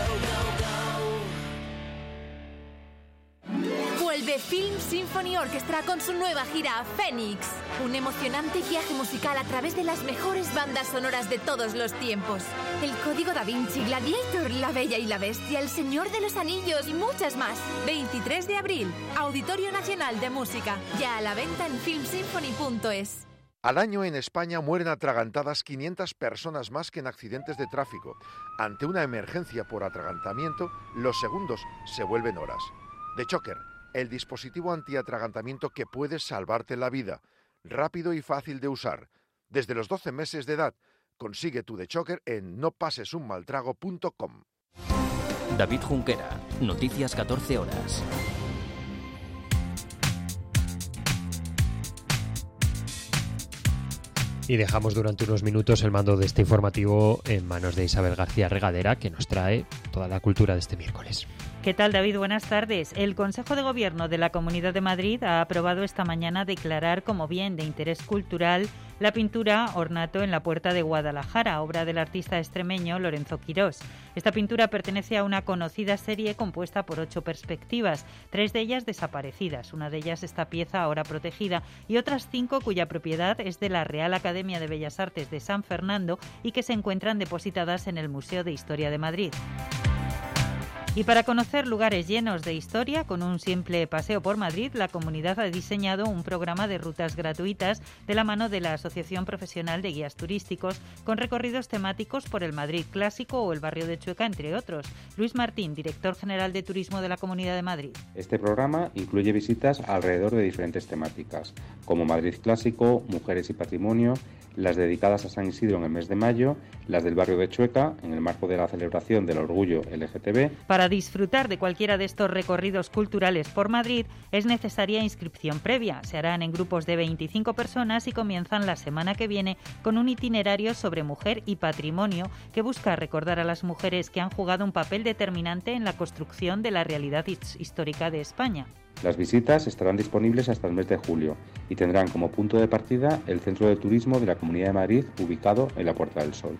Vuelve Film Symphony Orchestra con su nueva gira Fénix, un emocionante viaje musical a través de las mejores bandas sonoras de todos los tiempos. El Código Da Vinci, Gladiator, La Bella y la Bestia, El Señor de los Anillos y muchas más. veintitrés de abril, Auditorio Nacional de Música, ya a la venta en film symphony punto es. Al año en España mueren atragantadas quinientas personas más que en accidentes de tráfico. Ante una emergencia por atragantamiento, los segundos se vuelven horas. The Choker, el dispositivo antiatragantamiento que puede salvarte la vida. Rápido y fácil de usar. Desde los doce meses de edad, consigue tu The Choker en no pases un mal trago punto com. David Junquera, Noticias catorce horas. Y dejamos durante unos minutos el mando de este informativo en manos de Isabel García Regadera, que nos trae toda la cultura de este miércoles. ¿Qué tal, David? Buenas tardes. El Consejo de Gobierno de la Comunidad de Madrid ha aprobado esta mañana declarar como bien de interés cultural la pintura Ornato en la Puerta de Guadalajara, obra del artista extremeño Lorenzo Quirós. Esta pintura pertenece a una conocida serie compuesta por ocho perspectivas, tres de ellas desaparecidas. Una de ellas esta pieza ahora protegida y otras cinco cuya propiedad es de la Real Academia de Bellas Artes de San Fernando y que se encuentran depositadas en el Museo de Historia de Madrid. Y para conocer lugares llenos de historia, con un simple paseo por Madrid, la comunidad ha diseñado un programa de rutas gratuitas de la mano de la Asociación Profesional de Guías Turísticos, con recorridos temáticos por el Madrid clásico o el barrio de Chueca, entre otros. Luis Martín, director general de Turismo de la Comunidad de Madrid. Este programa incluye visitas alrededor de diferentes temáticas, como Madrid clásico, mujeres y patrimonio, las dedicadas a San Isidro en el mes de mayo, las del barrio de Chueca en el marco de la celebración del orgullo L G T B. Para disfrutar de cualquiera de estos recorridos culturales por Madrid es necesaria inscripción previa. Se harán en grupos de veinticinco personas y comienzan la semana que viene con un itinerario sobre mujer y patrimonio que busca recordar a las mujeres que han jugado un papel determinante en la construcción de la realidad histórica de España. Las visitas estarán disponibles hasta el mes de julio y tendrán como punto de partida el Centro de Turismo de la Comunidad de Madrid, ubicado en la Puerta del Sol.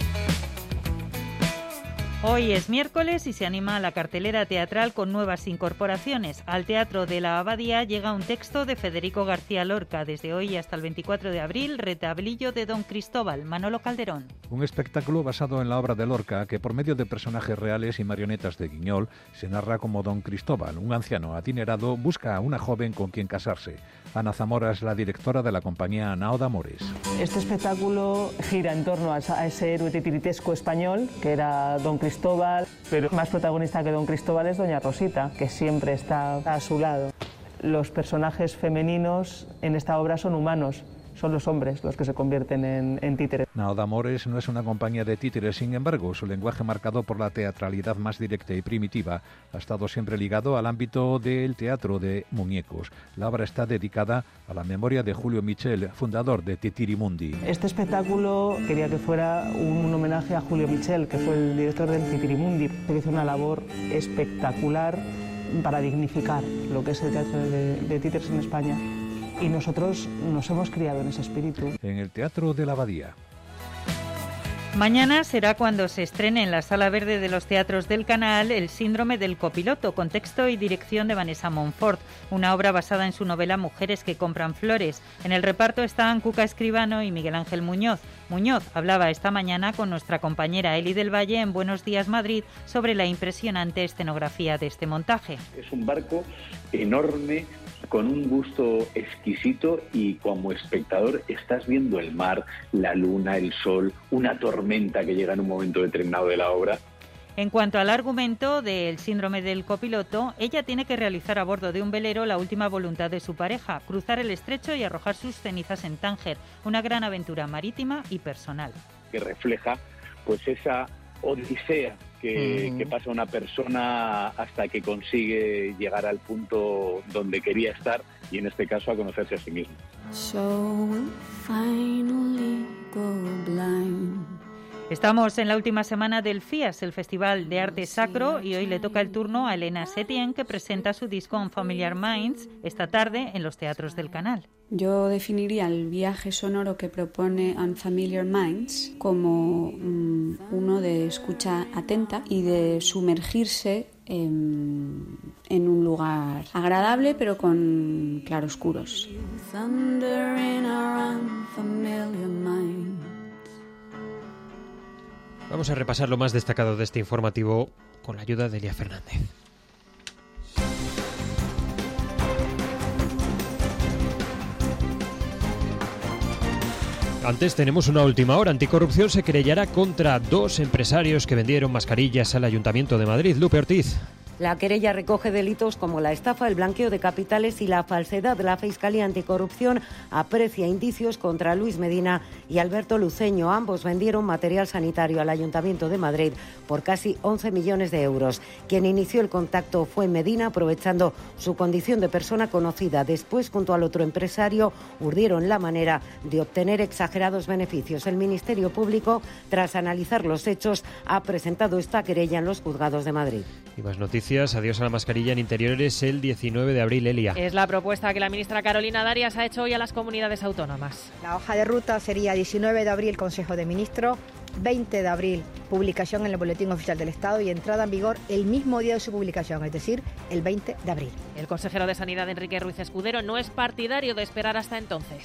Hoy es miércoles y se anima la cartelera teatral con nuevas incorporaciones. Al Teatro de la Abadía llega un texto de Federico García Lorca. Desde hoy hasta el veinticuatro de abril, Retablillo de Don Cristóbal, Manolo Calderón. Un espectáculo basado en la obra de Lorca que, por medio de personajes reales y marionetas de Guiñol, se narra como Don Cristóbal, un anciano adinerado, busca a una joven con quien casarse. Ana Zamora es la directora de la compañía Nao de Amores. Este espectáculo gira en torno a ese héroe titiritesco español que era Don Cristóbal, pero más protagonista que Don Cristóbal es Doña Rosita, que siempre está a su lado. Los personajes femeninos en esta obra son humanos. Son los hombres los que se convierten en, en títeres. Nao de Amores no es una compañía de títeres, sin embargo, su lenguaje marcado por la teatralidad más directa y primitiva ha estado siempre ligado al ámbito del teatro de muñecos. La obra está dedicada a la memoria de Julio Michel, fundador de Titirimundi. Este espectáculo quería que fuera un homenaje a Julio Michel, que fue el director del Titirimundi, que hizo una labor espectacular para dignificar lo que es el teatro de, de títeres en España. Y nosotros nos hemos criado en ese espíritu. En el Teatro de la Abadía. Mañana será cuando se estrene en la Sala Verde de los Teatros del Canal El síndrome del copiloto, con texto y dirección de Vanessa Monfort, una obra basada en su novela Mujeres que compran flores. En el reparto están Cuca Escribano y Miguel Ángel Muñoz. Muñoz hablaba esta mañana con nuestra compañera Eli del Valle en Buenos Días Madrid sobre la impresionante escenografía de este montaje. Es un barco enorme, con un gusto exquisito, y como espectador estás viendo el mar, la luna, el sol, una tormenta que llega en un momento determinado de la obra. En cuanto al argumento del síndrome del copiloto, ella tiene que realizar a bordo de un velero la última voluntad de su pareja, cruzar el estrecho y arrojar sus cenizas en Tánger, una gran aventura marítima y personal. Que refleja pues esa odisea que, mm. que pasa una persona hasta que consigue llegar al punto donde quería estar, y en este caso a conocerse a sí mismo. So we'll finally go blind. Estamos en la última semana del FIAS, el Festival de Arte Sacro, y hoy le toca el turno a Elena Setien, que presenta su disco Unfamiliar Minds esta tarde en los teatros del Canal. Yo definiría el viaje sonoro que propone Unfamiliar Minds como um, uno de escucha atenta y de sumergirse en, en un lugar agradable pero con claroscuros. Thunder in our unfamiliar minds. Vamos a repasar lo más destacado de este informativo con la ayuda de Elia Fernández. Antes tenemos una última hora. Anticorrupción se querellará contra dos empresarios que vendieron mascarillas al Ayuntamiento de Madrid. Lupe Ortiz. La querella recoge delitos como la estafa, el blanqueo de capitales y la falsedad. La Fiscalía Anticorrupción aprecia indicios contra Luis Medina y Alberto Luceño. Ambos vendieron material sanitario al Ayuntamiento de Madrid por casi once millones de euros. Quien inició el contacto fue Medina, aprovechando su condición de persona conocida. Después, junto al otro empresario, urdieron la manera de obtener exagerados beneficios. El Ministerio Público, tras analizar los hechos, ha presentado esta querella en los juzgados de Madrid. Y más noticias. Adiós a la mascarilla en interiores el diecinueve de abril, Elia. Es la propuesta que la ministra Carolina Darias ha hecho hoy a las comunidades autónomas. La hoja de ruta sería diecinueve de abril, Consejo de Ministros, veinte de abril, publicación en el Boletín Oficial del Estado y entrada en vigor el mismo día de su publicación, es decir, el veinte de abril. El consejero de Sanidad, Enrique Ruiz Escudero, no es partidario de esperar hasta entonces.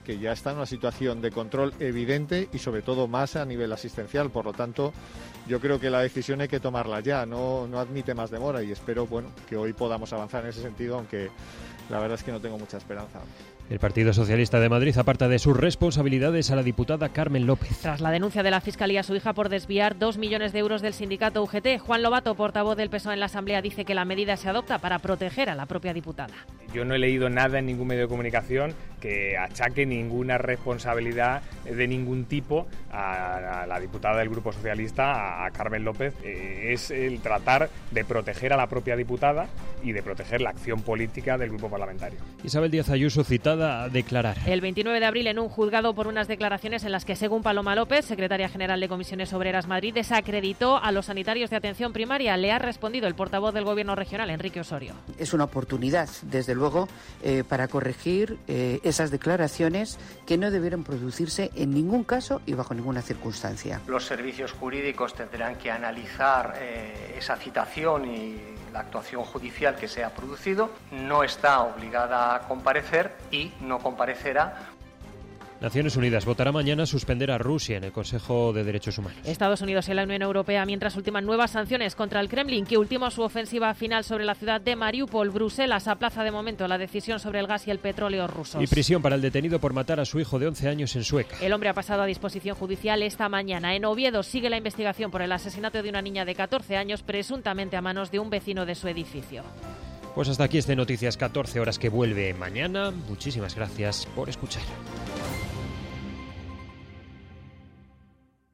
que ya está en una situación de control evidente y sobre todo más a nivel asistencial. Por lo tanto, yo creo que la decisión hay que tomarla ya, no, no admite más demora y espero bueno, que hoy podamos avanzar en ese sentido, aunque la verdad es que no tengo mucha esperanza. El Partido Socialista de Madrid aparta de sus responsabilidades a la diputada Carmen López. Tras la denuncia de la Fiscalía a su hija por desviar dos millones de euros del sindicato U G T, Juan Lobato, portavoz del P S O E en la Asamblea, dice que la medida se adopta para proteger a la propia diputada. Yo no he leído nada en ningún medio de comunicación que achaque ninguna responsabilidad de ningún tipo a la diputada del Grupo Socialista, a Carmen López. Es el tratar de proteger a la propia diputada y de proteger la acción política del grupo parlamentario. Isabel Díaz Ayuso citada a declarar. El veintinueve de abril en un juzgado por unas declaraciones en las que, según Paloma López, secretaria general de Comisiones Obreras Madrid, desacreditó a los sanitarios de atención primaria. Le ha respondido el portavoz del Gobierno regional, Enrique Osorio. Es una oportunidad, desde luego, eh, para corregir eh, esas declaraciones que no debieron producirse en ningún caso y bajo ninguna circunstancia. Los servicios jurídicos tendrán que analizar eh, esa citación y la actuación judicial que se ha producido. No está obligada a comparecer y no comparecerá. Naciones Unidas votará mañana suspender a Rusia en el Consejo de Derechos Humanos. Estados Unidos y la Unión Europea mientras ultiman nuevas sanciones contra el Kremlin, que ultima su ofensiva final sobre la ciudad de Mariupol. Bruselas aplaza de momento la decisión sobre el gas y el petróleo rusos. Y prisión para el detenido por matar a su hijo de once años en Sueca. El hombre ha pasado a disposición judicial esta mañana. En Oviedo sigue la investigación por el asesinato de una niña de catorce años, presuntamente a manos de un vecino de su edificio. Pues hasta aquí este Noticias catorce horas que vuelve mañana. Muchísimas gracias por escuchar.